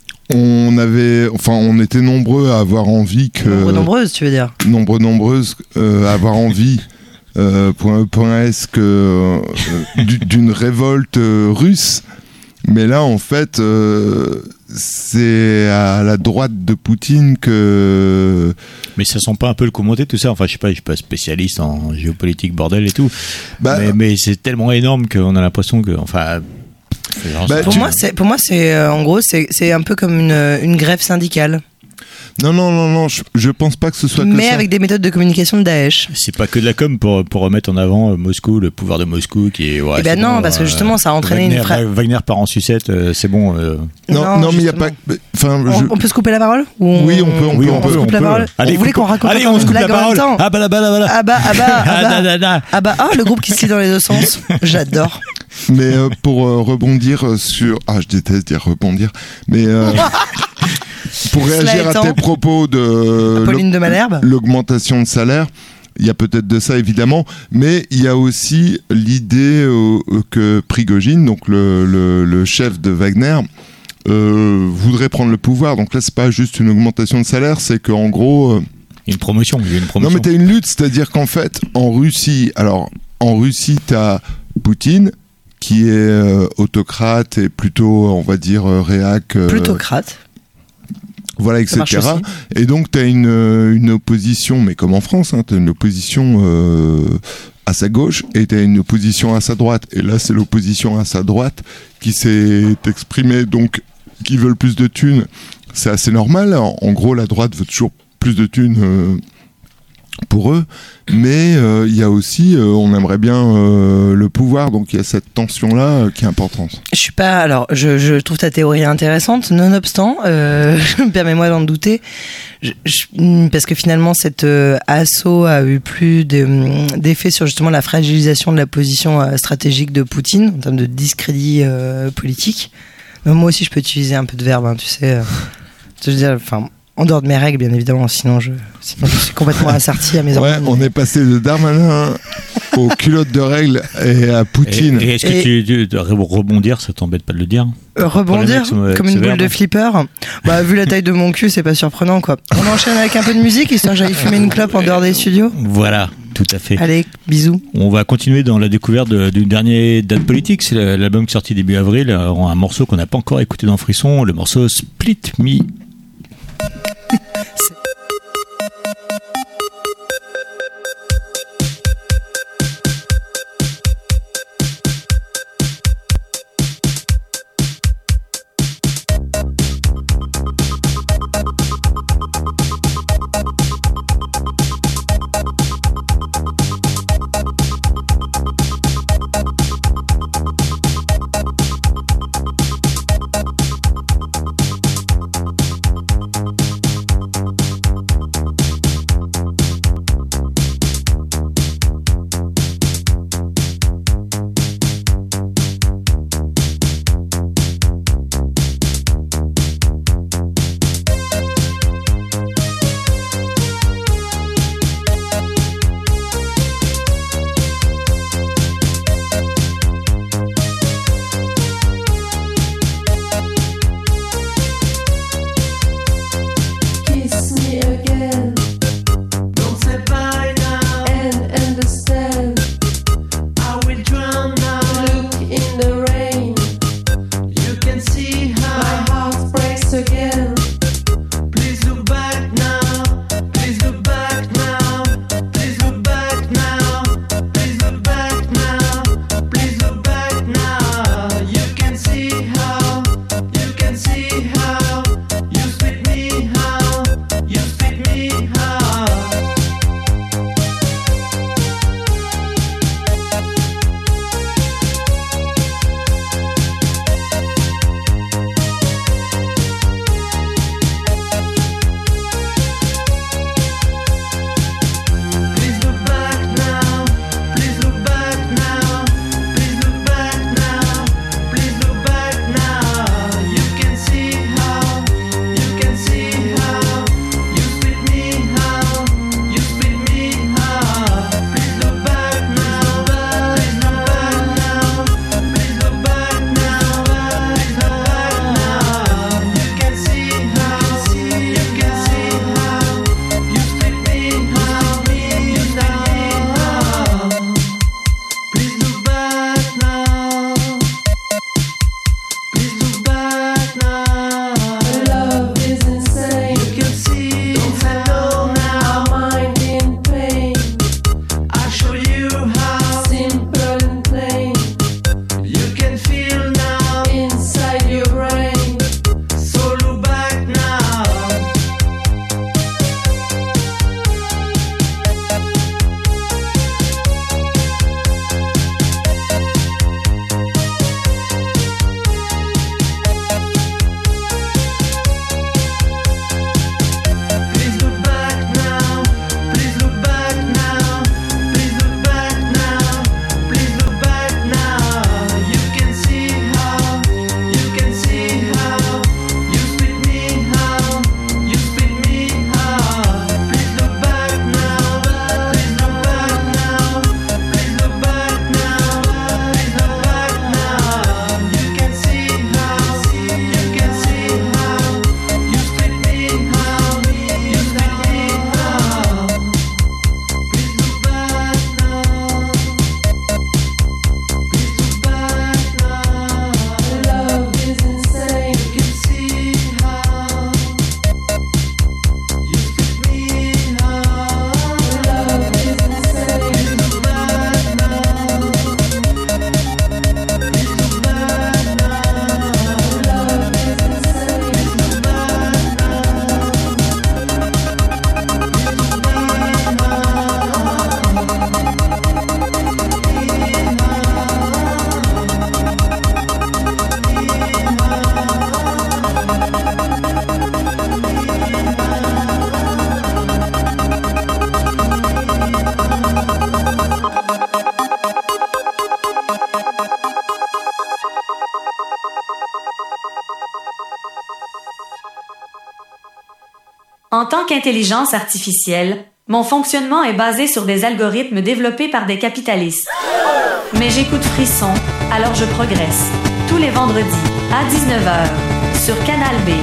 [SPEAKER 1] on avait, enfin, on était nombreux à avoir envie que.
[SPEAKER 5] Nombreux nombreuses, tu veux dire ?
[SPEAKER 1] Nombreux nombreuses euh, à avoir envie. Euh, point, point est-ce que euh, d'une révolte euh, russe, mais là en fait euh, c'est à la droite de Poutine que.
[SPEAKER 6] Mais ça sent pas un peu le commenter tout ça. Enfin, je sais pas, je suis pas spécialiste en géopolitique bordel et tout.
[SPEAKER 1] Bah,
[SPEAKER 6] mais, mais c'est tellement énorme qu'on a l'impression que, enfin.
[SPEAKER 5] Bah, pour, tu... moi, c'est, pour moi, c'est euh, en gros, c'est, c'est un peu comme une, une grève syndicale.
[SPEAKER 1] Non, non, non, non, je, je pense pas que ce soit
[SPEAKER 5] mais
[SPEAKER 1] que
[SPEAKER 5] mais
[SPEAKER 1] ça.
[SPEAKER 5] avec des méthodes de communication de Daesh.
[SPEAKER 6] C'est pas que de la com pour, pour remettre en avant euh, Moscou, le pouvoir de Moscou qui est. Ouais,
[SPEAKER 5] eh ben non, bon, parce que justement, ça a entraîné
[SPEAKER 6] Wagner,
[SPEAKER 5] une fra...
[SPEAKER 6] Wagner part en sucette, euh, c'est bon. Euh...
[SPEAKER 1] Non, non, non mais il y a pas. Enfin,
[SPEAKER 5] on,
[SPEAKER 1] je...
[SPEAKER 5] on peut se couper la parole ou on...
[SPEAKER 1] Oui, on peut, on
[SPEAKER 6] oui,
[SPEAKER 1] peut,
[SPEAKER 6] on,
[SPEAKER 1] on
[SPEAKER 6] peut.
[SPEAKER 1] peut.
[SPEAKER 6] On
[SPEAKER 5] coupe la
[SPEAKER 6] peut.
[SPEAKER 5] parole.
[SPEAKER 6] Allez,
[SPEAKER 5] vous voulez qu'on raconte
[SPEAKER 6] allez, on se coupe la parole. Ah bah là, bah là, bah là.
[SPEAKER 5] Ah bah, ah bah, ah bah, ah bah, ah le groupe qui se lit dans les deux sens. J'adore.
[SPEAKER 1] Mais euh, pour euh, rebondir sur, ah, je déteste dire rebondir, mais. Euh... Pour réagir à tes propos de,
[SPEAKER 5] Pauline de Malherbe,
[SPEAKER 1] l'augmentation de salaire, il y a peut-être de ça évidemment, mais il y a aussi l'idée euh, que Prigojine, donc le, le, le chef de Wagner, euh, voudrait prendre le pouvoir. Donc là, c'est pas juste une augmentation de salaire, c'est qu'en gros, euh,
[SPEAKER 6] une promotion, il y a une promotion.
[SPEAKER 1] Non, mais t'as une lutte, c'est-à-dire qu'en fait, en Russie, alors en Russie, t'as Poutine qui est euh, autocrate et plutôt, on va dire, euh, réac. Euh,
[SPEAKER 5] Plutocrate.
[SPEAKER 1] Voilà, et cetera. Et donc, tu as une, une opposition, mais comme en France, hein, tu as une opposition euh, à sa gauche et tu as une opposition à sa droite. Et là, c'est l'opposition à sa droite qui s'est exprimée, donc, qui veulent plus de thunes. C'est assez normal. En, en gros, la droite veut toujours plus de thunes euh, pour eux. Mais il euh, y a aussi, euh, on aimerait bien euh, le pouvoir. Donc, il y a cette tension-là euh, qui est importante.
[SPEAKER 5] Je suis pas. Alors, je, je trouve ta théorie intéressante. Nonobstant, euh, permets-moi d'en douter, je, je, parce que finalement, cet euh, assaut a eu plus de, d'effet sur justement la fragilisation de la position euh, stratégique de Poutine en termes de discrédit euh, politique. Mais moi aussi, je peux utiliser un peu de verbe, hein, tu sais. Euh, je veux dire, enfin. En dehors de mes règles, bien évidemment, sinon je, sinon je suis complètement asserti à mes
[SPEAKER 1] Ouais,
[SPEAKER 5] ordres.
[SPEAKER 1] on est passé de Darmanin aux culottes de règles et à Poutine.
[SPEAKER 6] Et, et est-ce que et... tu, tu rebondir, ça t'embête pas de le dire ?
[SPEAKER 5] euh, Rebondir comme, comme une boule de flipper. Bah, vu la taille de mon cul, c'est pas surprenant, quoi. On enchaîne avec un peu de musique, histoire que j'aille fumer une clope en dehors des studios.
[SPEAKER 6] Voilà, tout à fait.
[SPEAKER 5] Allez, bisous.
[SPEAKER 6] On va continuer dans la découverte de, du dernier date politique. C'est l'album qui est sorti début avril, un morceau qu'on n'a pas encore écouté dans Frisson, le morceau Split Me.
[SPEAKER 11] tant qu'intelligence artificielle, mon fonctionnement est basé sur des algorithmes développés par des capitalistes. Mais j'écoute Frisson, alors je progresse. Tous les vendredis, à dix-neuf heures, sur Canal B.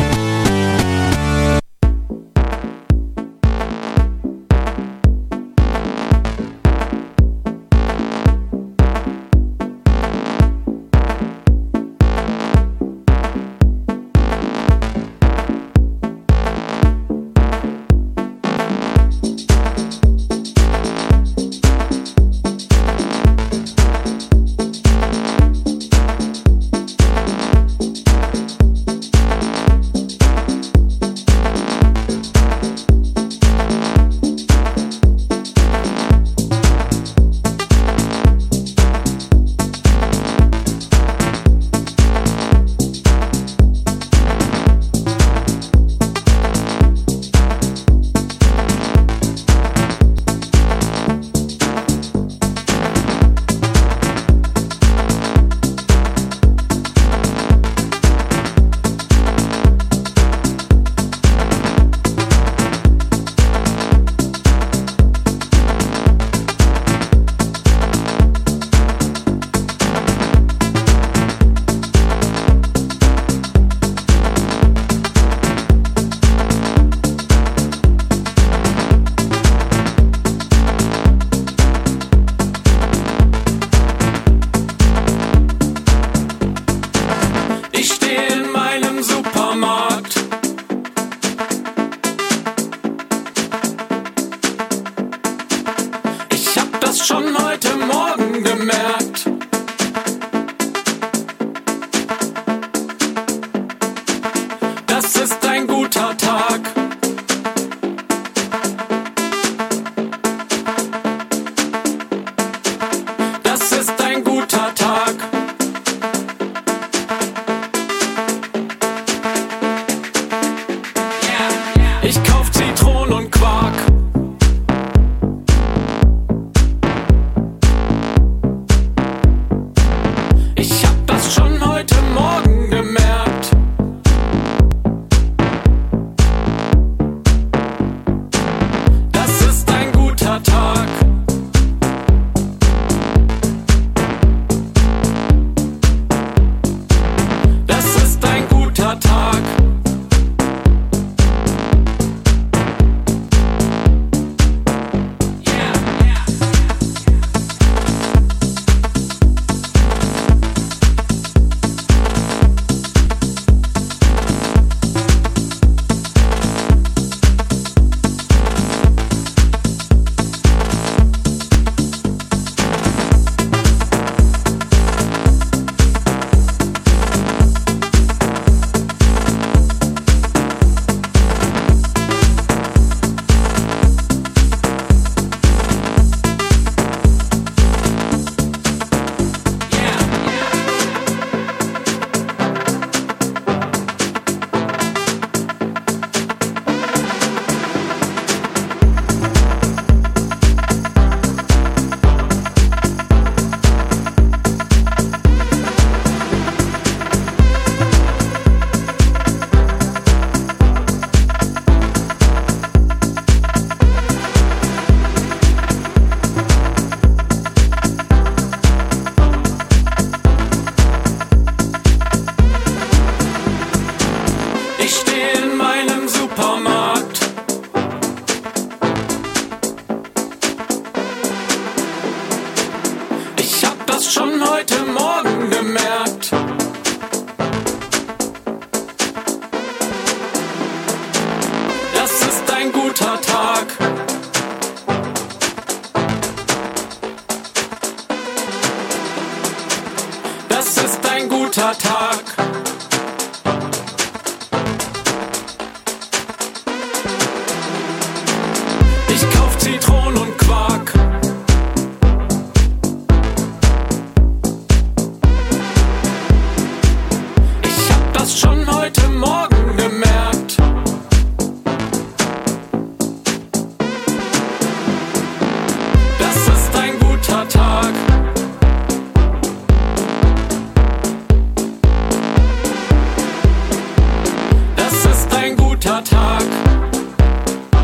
[SPEAKER 2] Tag.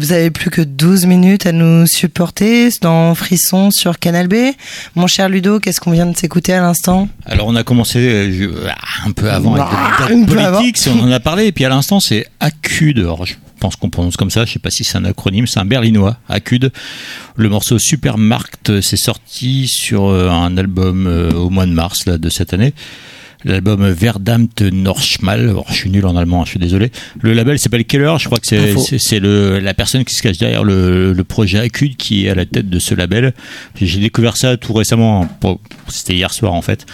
[SPEAKER 5] Vous avez plus que douze minutes à nous supporter dans Frisson sur Canal B. Mon cher Ludo, qu'est-ce qu'on vient de s'écouter à l'instant ?
[SPEAKER 6] Alors on a commencé euh, un peu avant avec
[SPEAKER 5] Ah,
[SPEAKER 6] de
[SPEAKER 5] un
[SPEAKER 6] la
[SPEAKER 5] peu
[SPEAKER 6] politique, si on en a parlé, et puis à l'instant c'est Acud. Alors je pense qu'on prononce comme ça, je sais pas si c'est un acronyme, c'est un berlinois, Acud. Le morceau Supermarkt, c'est sorti sur euh, un album euh, au mois de mars là, de cette année. L'album Verdammte Norschmal. Alors, je suis nul en allemand, je suis désolé. Le label s'appelle Keller. Je crois que c'est, c'est, c'est le, la personne qui se cache derrière le, le projet Acud qui est à la tête de ce label. J'ai découvert ça tout récemment. C'était hier soir, en fait.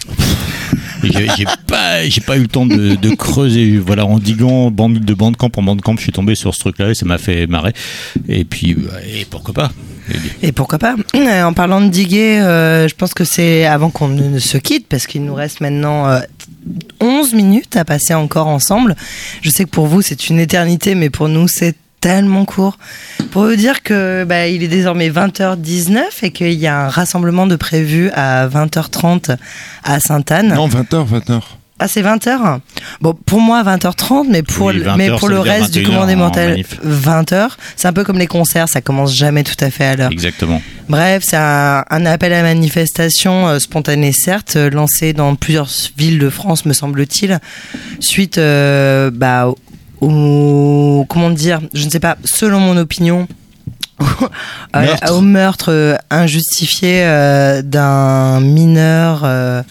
[SPEAKER 6] J'ai, j'ai pas, j'ai pas eu le temps de, de creuser. Voilà, en diguant bande, de Bandcamp en Bandcamp, je suis tombé sur ce truc-là et ça m'a fait marrer. Et puis, et pourquoi pas?
[SPEAKER 5] Et pourquoi pas? En parlant de diguer, euh, je pense que c'est avant qu'on ne se quitte, parce qu'il nous reste maintenant euh, onze minutes à passer encore ensemble. Je sais que pour vous c'est une éternité, mais pour nous c'est tellement court. Pour vous dire que bah, il est désormais vingt heures dix-neuf et qu'il y a un rassemblement de prévu à vingt heures trente à Sainte-Anne.
[SPEAKER 1] Non, vingt heures, vingt heures.
[SPEAKER 5] Ah, c'est vingt heures. Bon, pour moi, vingt heures trente, mais pour,
[SPEAKER 6] oui,
[SPEAKER 5] mais
[SPEAKER 6] heures,
[SPEAKER 5] pour le reste du commandé mental, vingt heures. C'est un peu comme les concerts, ça commence jamais tout à fait à l'heure.
[SPEAKER 6] Exactement.
[SPEAKER 5] Bref, c'est un, un appel à manifestation euh, spontané, certes, euh, lancé dans plusieurs villes de France, me semble-t-il, suite euh, bah, au, au. Comment dire, je ne sais pas, selon mon opinion.
[SPEAKER 6] Meurtre.
[SPEAKER 5] Au meurtre euh, injustifié euh, d'un mineur euh,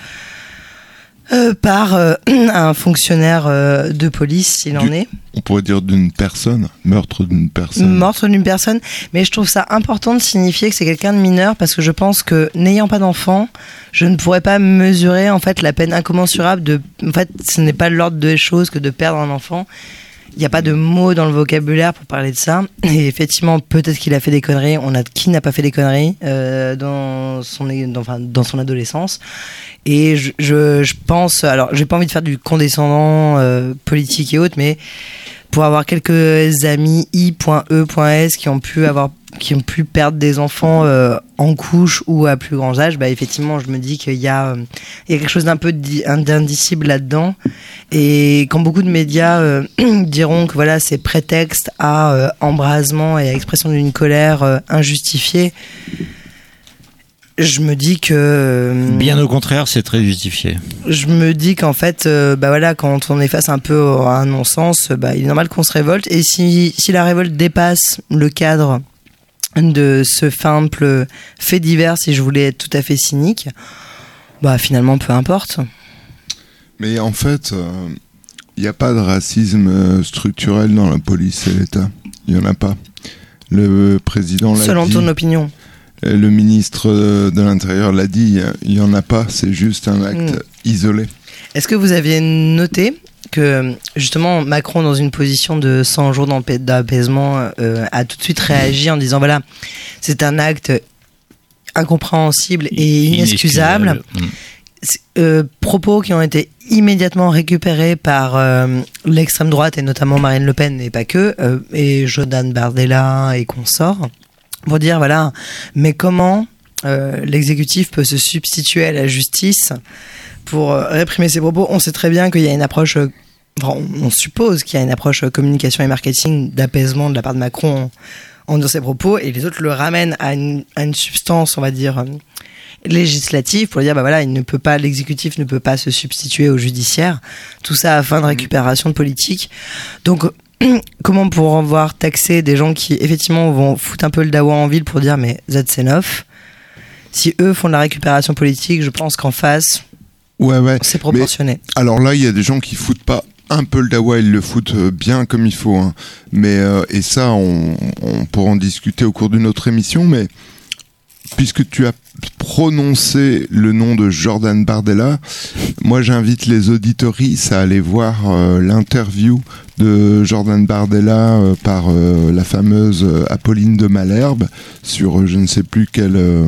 [SPEAKER 5] euh, par euh, un fonctionnaire euh, de police, s'il en
[SPEAKER 1] Du-
[SPEAKER 5] est.
[SPEAKER 1] On pourrait dire d'une personne, meurtre d'une personne.
[SPEAKER 5] Meurtre d'une personne, mais je trouve ça important de signifier que c'est quelqu'un de mineur, parce que je pense que n'ayant pas d'enfant, je ne pourrais pas mesurer en fait la peine incommensurable de. En fait, ce n'est pas l'ordre des choses que de perdre un enfant. Il n'y a pas de mots dans le vocabulaire pour parler de ça. Et effectivement, peut-être qu'il a fait des conneries. On a qui n'a pas fait des conneries euh, dans son dans, enfin, dans son adolescence. Et je, je, je pense, alors j'ai pas envie de faire du condescendant euh, politique et autres, mais pour avoir quelques amis I.E.S qui ont pu avoir qui ont pu perdre des enfants euh, en couche ou à plus grand âge, bah effectivement je me dis qu'il y a, euh, il y a quelque chose d'un peu di- d'indicible là-dedans, et quand beaucoup de médias euh, diront que voilà c'est prétexte à euh, embrasement et à expression d'une colère euh, injustifiée, je me dis que euh,
[SPEAKER 6] Bien au contraire, c'est très justifié.
[SPEAKER 5] je me dis qu'en fait, euh, bah voilà, quand on est face un peu à un non-sens, bah, il est normal qu'on se révolte. Et si, si la révolte dépasse le cadre de ce simple fait divers, si je voulais être tout à fait cynique, bah finalement, peu importe.
[SPEAKER 1] Mais en fait, il n'y a pas de racisme euh, structurel dans la police et l'État. Il n'y en a pas. Le président l'a
[SPEAKER 5] Selon
[SPEAKER 1] dit.
[SPEAKER 5] ton opinion.
[SPEAKER 1] Euh, Le ministre euh, de l'Intérieur l'a dit, il n'y en a pas, c'est juste un acte
[SPEAKER 5] Mm.
[SPEAKER 1] isolé.
[SPEAKER 5] Est-ce que vous aviez noté que justement Macron, dans une position de cent jours d'empê- d'apaisement, euh, a tout de suite réagi en disant voilà, c'est un acte incompréhensible et inexcusable.
[SPEAKER 6] Mm.
[SPEAKER 5] Euh, propos qui ont été immédiatement récupérés par euh, l'extrême droite et notamment Marine Le Pen, et pas que, euh, et Jordan Bardella et consorts, pour dire voilà, mais comment euh, l'exécutif peut se substituer à la justice pour euh, réprimer ses propos. On sait très bien qu'il y a une approche, euh, enfin, on, on suppose qu'il y a une approche euh, communication et marketing d'apaisement de la part de Macron en, en disant ses propos, et les autres le ramènent à une, à une substance, on va dire, euh, législative, pour dire bah voilà, il ne peut pas, l'exécutif ne peut pas se substituer au judiciaire, tout ça à fin de récupération de politique. Donc comment pour voir taxer des gens qui effectivement vont foutre un peu le dawa en ville pour dire mais that's enough, si eux font de la récupération politique, je pense qu'en face
[SPEAKER 1] Ouais, ouais.
[SPEAKER 5] c'est proportionné.
[SPEAKER 1] Mais, alors là, il y a des gens qui foutent pas un peu le dawa, ils le foutent euh, bien comme il faut. Hein. Mais, euh, et ça, on, on pourra en discuter au cours d'une autre émission, mais puisque tu as prononcé le nom de Jordan Bardella, moi j'invite les auditoristes à aller voir euh, l'interview de Jordan Bardella euh, par euh, la fameuse euh, Apolline de Malherbe sur euh, je ne sais plus quel euh,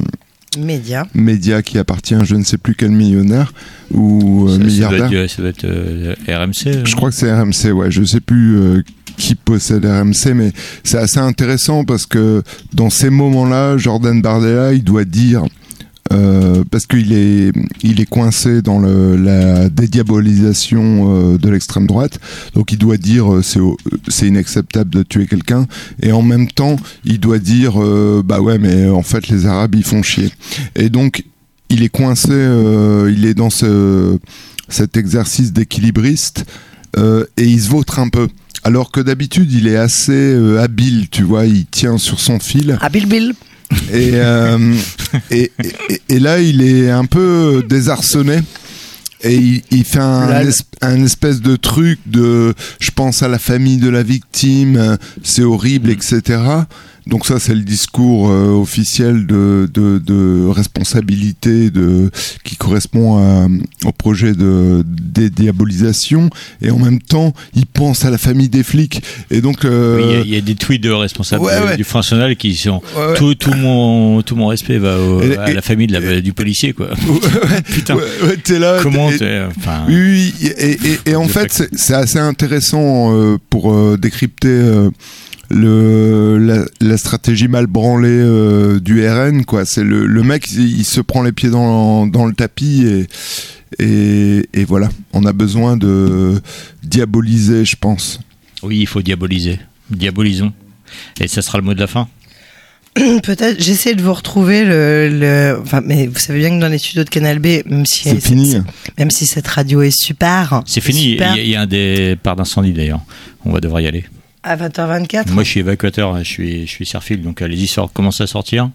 [SPEAKER 5] Média.
[SPEAKER 1] média qui appartient à je ne sais plus quel millionnaire ou euh,
[SPEAKER 6] Ça, ça
[SPEAKER 1] milliardaire.
[SPEAKER 6] doit être, ça doit être euh, R M C.
[SPEAKER 1] Je crois que c'est R M C, ouais. Je sais plus euh, qui possède R M C, mais c'est assez intéressant parce que dans ces moments-là, Jordan Bardella, il doit dire euh, euh, parce qu'il est, il est coincé dans le, la dédiabolisation euh, de l'extrême droite. Donc il doit dire euh, c'est, c'est inacceptable de tuer quelqu'un, et en même temps il doit dire euh, bah ouais mais en fait les Arabes ils font chier. Et donc il est coincé, euh, il est dans ce, cet exercice d'équilibriste euh, et il se vautre un peu. Alors que d'habitude il est assez euh, habile, tu vois, il tient sur son fil.
[SPEAKER 5] Habile Bill.
[SPEAKER 1] Et, euh, et, et, et là, il est un peu désarçonné. Et il, il fait un, es, un espèce de truc de je pense à la famille de la victime, c'est horrible, et cetera. Donc ça, c'est le discours euh, officiel de, de, de responsabilité de, qui correspond à, au projet de dédiabolisation. Et en même temps, il pense à la famille des flics. Et donc, euh...
[SPEAKER 6] oui, il y, y a des tweets de responsables
[SPEAKER 1] ouais,
[SPEAKER 6] de,
[SPEAKER 1] ouais.
[SPEAKER 6] du Front National qui sont
[SPEAKER 1] ouais, ouais.
[SPEAKER 6] Tout, tout mon tout mon respect va au,
[SPEAKER 1] et,
[SPEAKER 6] à la famille de la,
[SPEAKER 1] et,
[SPEAKER 6] du policier, quoi.
[SPEAKER 1] Ouais,
[SPEAKER 6] Putain.
[SPEAKER 1] Ouais, ouais, t'es là.
[SPEAKER 6] Comment
[SPEAKER 1] t'es,
[SPEAKER 6] t'es, enfin,
[SPEAKER 1] oui, oui, et, et, et en fait, c'est, c'est assez intéressant euh, pour euh, décrypter. Euh, Le, la, la stratégie mal branlée euh, du R N, quoi. C'est le, le mec, il, il se prend les pieds dans, dans le tapis et, et, et voilà. On a besoin de diaboliser, je pense.
[SPEAKER 6] Oui, il faut diaboliser. Diabolisons. Et ça sera le mot de la fin.
[SPEAKER 5] Peut-être, j'essaie de vous retrouver le, le, enfin, mais vous savez bien que dans les studios de Canal B, même si,
[SPEAKER 1] c'est fini.
[SPEAKER 5] C'est, même si cette radio est super.
[SPEAKER 6] C'est fini.
[SPEAKER 5] Super.
[SPEAKER 6] Il y, y a un départ d'incendie d'ailleurs. On va devoir y aller.
[SPEAKER 5] À vingt heures vingt-quatre.
[SPEAKER 6] Moi, je suis évacuateur, je suis, je suis Serfil, donc allez-y, sort, commence à sortir.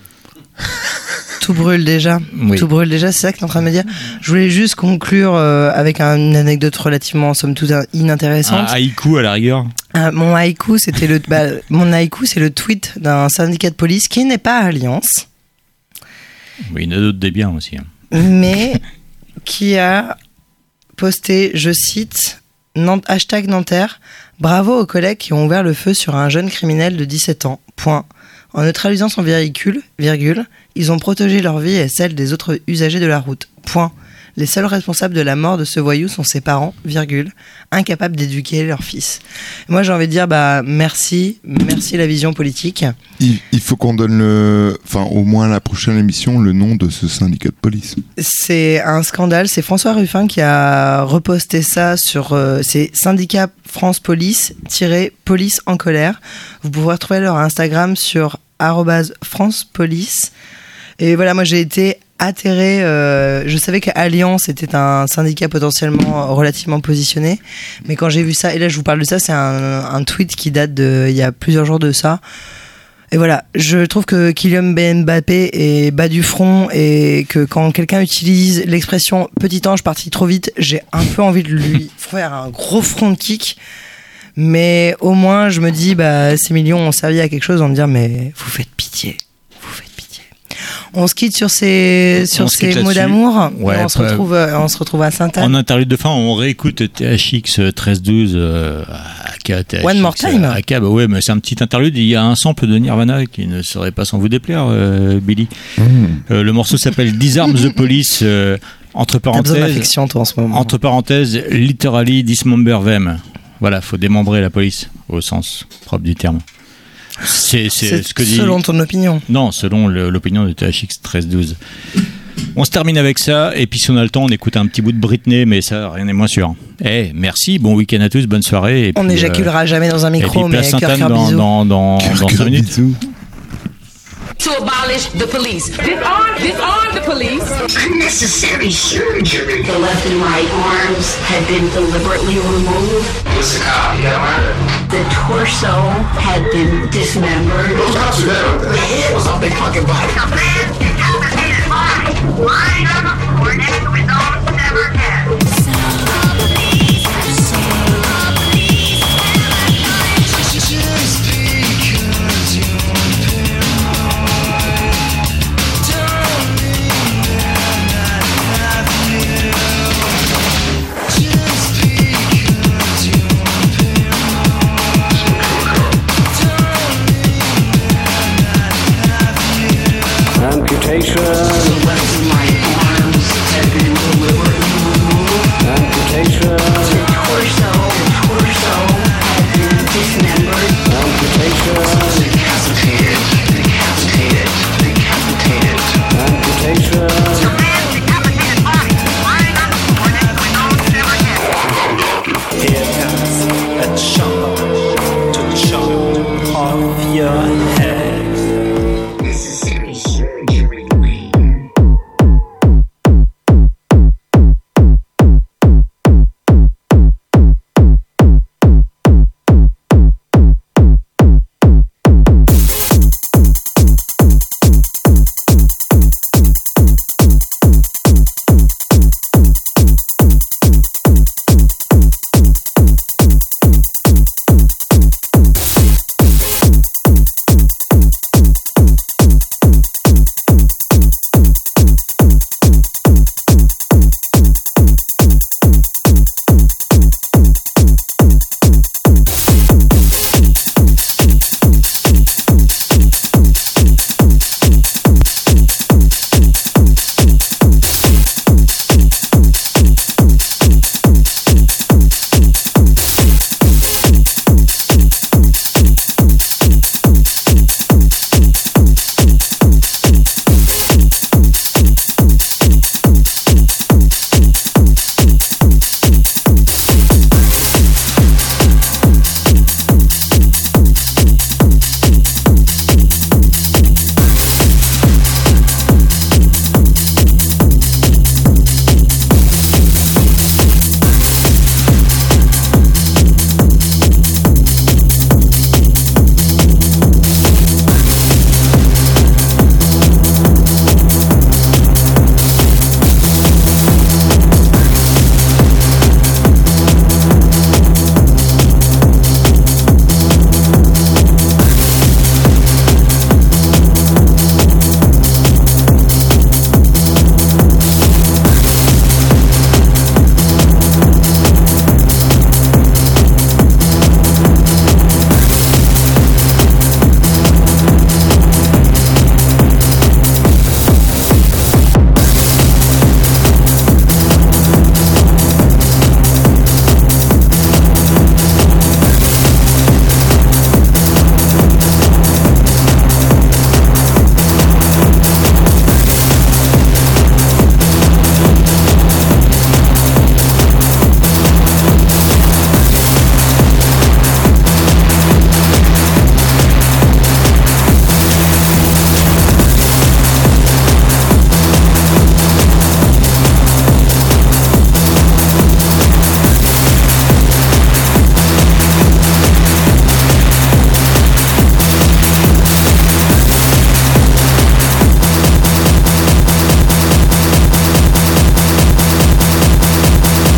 [SPEAKER 5] Tout brûle déjà.
[SPEAKER 6] Oui.
[SPEAKER 5] Tout brûle déjà, c'est ça que tu es en train de me dire. Je voulais juste conclure euh, avec un, une anecdote relativement, somme toute, inintéressante.
[SPEAKER 6] Un haïku à la rigueur.
[SPEAKER 5] Euh, mon haïku, c'était le, bah, mon haïku, c'est le tweet d'un syndicat de police qui n'est pas Alliance.
[SPEAKER 6] Oui, il y en a d'autres des biens aussi. Hein.
[SPEAKER 5] Mais qui a posté, je cite, Nant- hashtag Nanterre. Bravo aux collègues qui ont ouvert le feu sur un jeune criminel de dix-sept ans. Point. En neutralisant son véhicule, virgule, ils ont protégé leur vie et celle des autres usagers de la route. Point. Les seuls responsables de la mort de ce voyou sont ses parents, virgule, incapables d'éduquer leur fils. Moi, j'ai envie de dire, bah, merci, merci la vision politique.
[SPEAKER 1] Il, il faut qu'on donne le, enfin, au moins à la prochaine émission, le nom de ce syndicat de police.
[SPEAKER 5] C'est un scandale. C'est François Ruffin qui a reposté ça sur, euh, c'est syndicat France Police, police en colère. Vous pouvez retrouver leur Instagram sur arobase France Police. Et voilà, moi, j'ai été atterré, euh, je savais qu'Alliance était un syndicat potentiellement relativement positionné, mais quand j'ai vu ça, et là je vous parle de ça, c'est un, un tweet qui date de il y a plusieurs jours de ça, et voilà, je trouve que Kylian Mbappé est bas du front, et que quand quelqu'un utilise l'expression petit ange parti trop vite, j'ai un peu envie de lui faire un gros front kick, mais au moins je me dis, bah ces millions ont servi à quelque chose, en me dire, mais vous faites pitié. On se quitte sur ces, sur ces mots d'amour.
[SPEAKER 6] Ouais,
[SPEAKER 5] on, se retrouve, on se retrouve à Sainte-Anne.
[SPEAKER 6] En interlude de fin, on réécoute T H X treize douze euh, à K, T H X,
[SPEAKER 5] One More Time.
[SPEAKER 6] À K, bah ouais, mais c'est un petit interlude. Il y a un sample de Nirvana qui ne serait pas sans vous déplaire, euh, Billy. Mmh. Euh, le morceau s'appelle Disarm the Police. Euh, entre parenthèses,
[SPEAKER 5] toi, en ce moment.
[SPEAKER 6] Entre parenthèses, literally dismember them. Voilà, faut démembrer la police au sens propre du terme. C'est, c'est,
[SPEAKER 5] c'est
[SPEAKER 6] ce que dit...
[SPEAKER 5] selon ton opinion.
[SPEAKER 6] Non, selon le, l'opinion de T H X treize douze. On se termine avec ça, et puis si on a le temps, on écoute un petit bout de Britney, mais ça, rien n'est moins sûr. Eh, merci, bon week-end à tous, bonne soirée. Et
[SPEAKER 5] on n'éjaculera euh, jamais dans un micro, mais cœur, cœur,
[SPEAKER 6] dans,
[SPEAKER 5] bisous.
[SPEAKER 6] Dans, dans, dans cinq minutes.
[SPEAKER 1] Bisous.
[SPEAKER 12] To abolish the police. Disarm, disarm the police.
[SPEAKER 13] Unnecessary surgery. The left and right arms had been deliberately removed.
[SPEAKER 8] Listen, cop, you got murder.
[SPEAKER 13] The torso had been dismembered.
[SPEAKER 8] Those cops are dead up there. The head was off their fucking body.
[SPEAKER 13] The man incapacitated body lying on the floor next to his own severed head.
[SPEAKER 14] Amputation.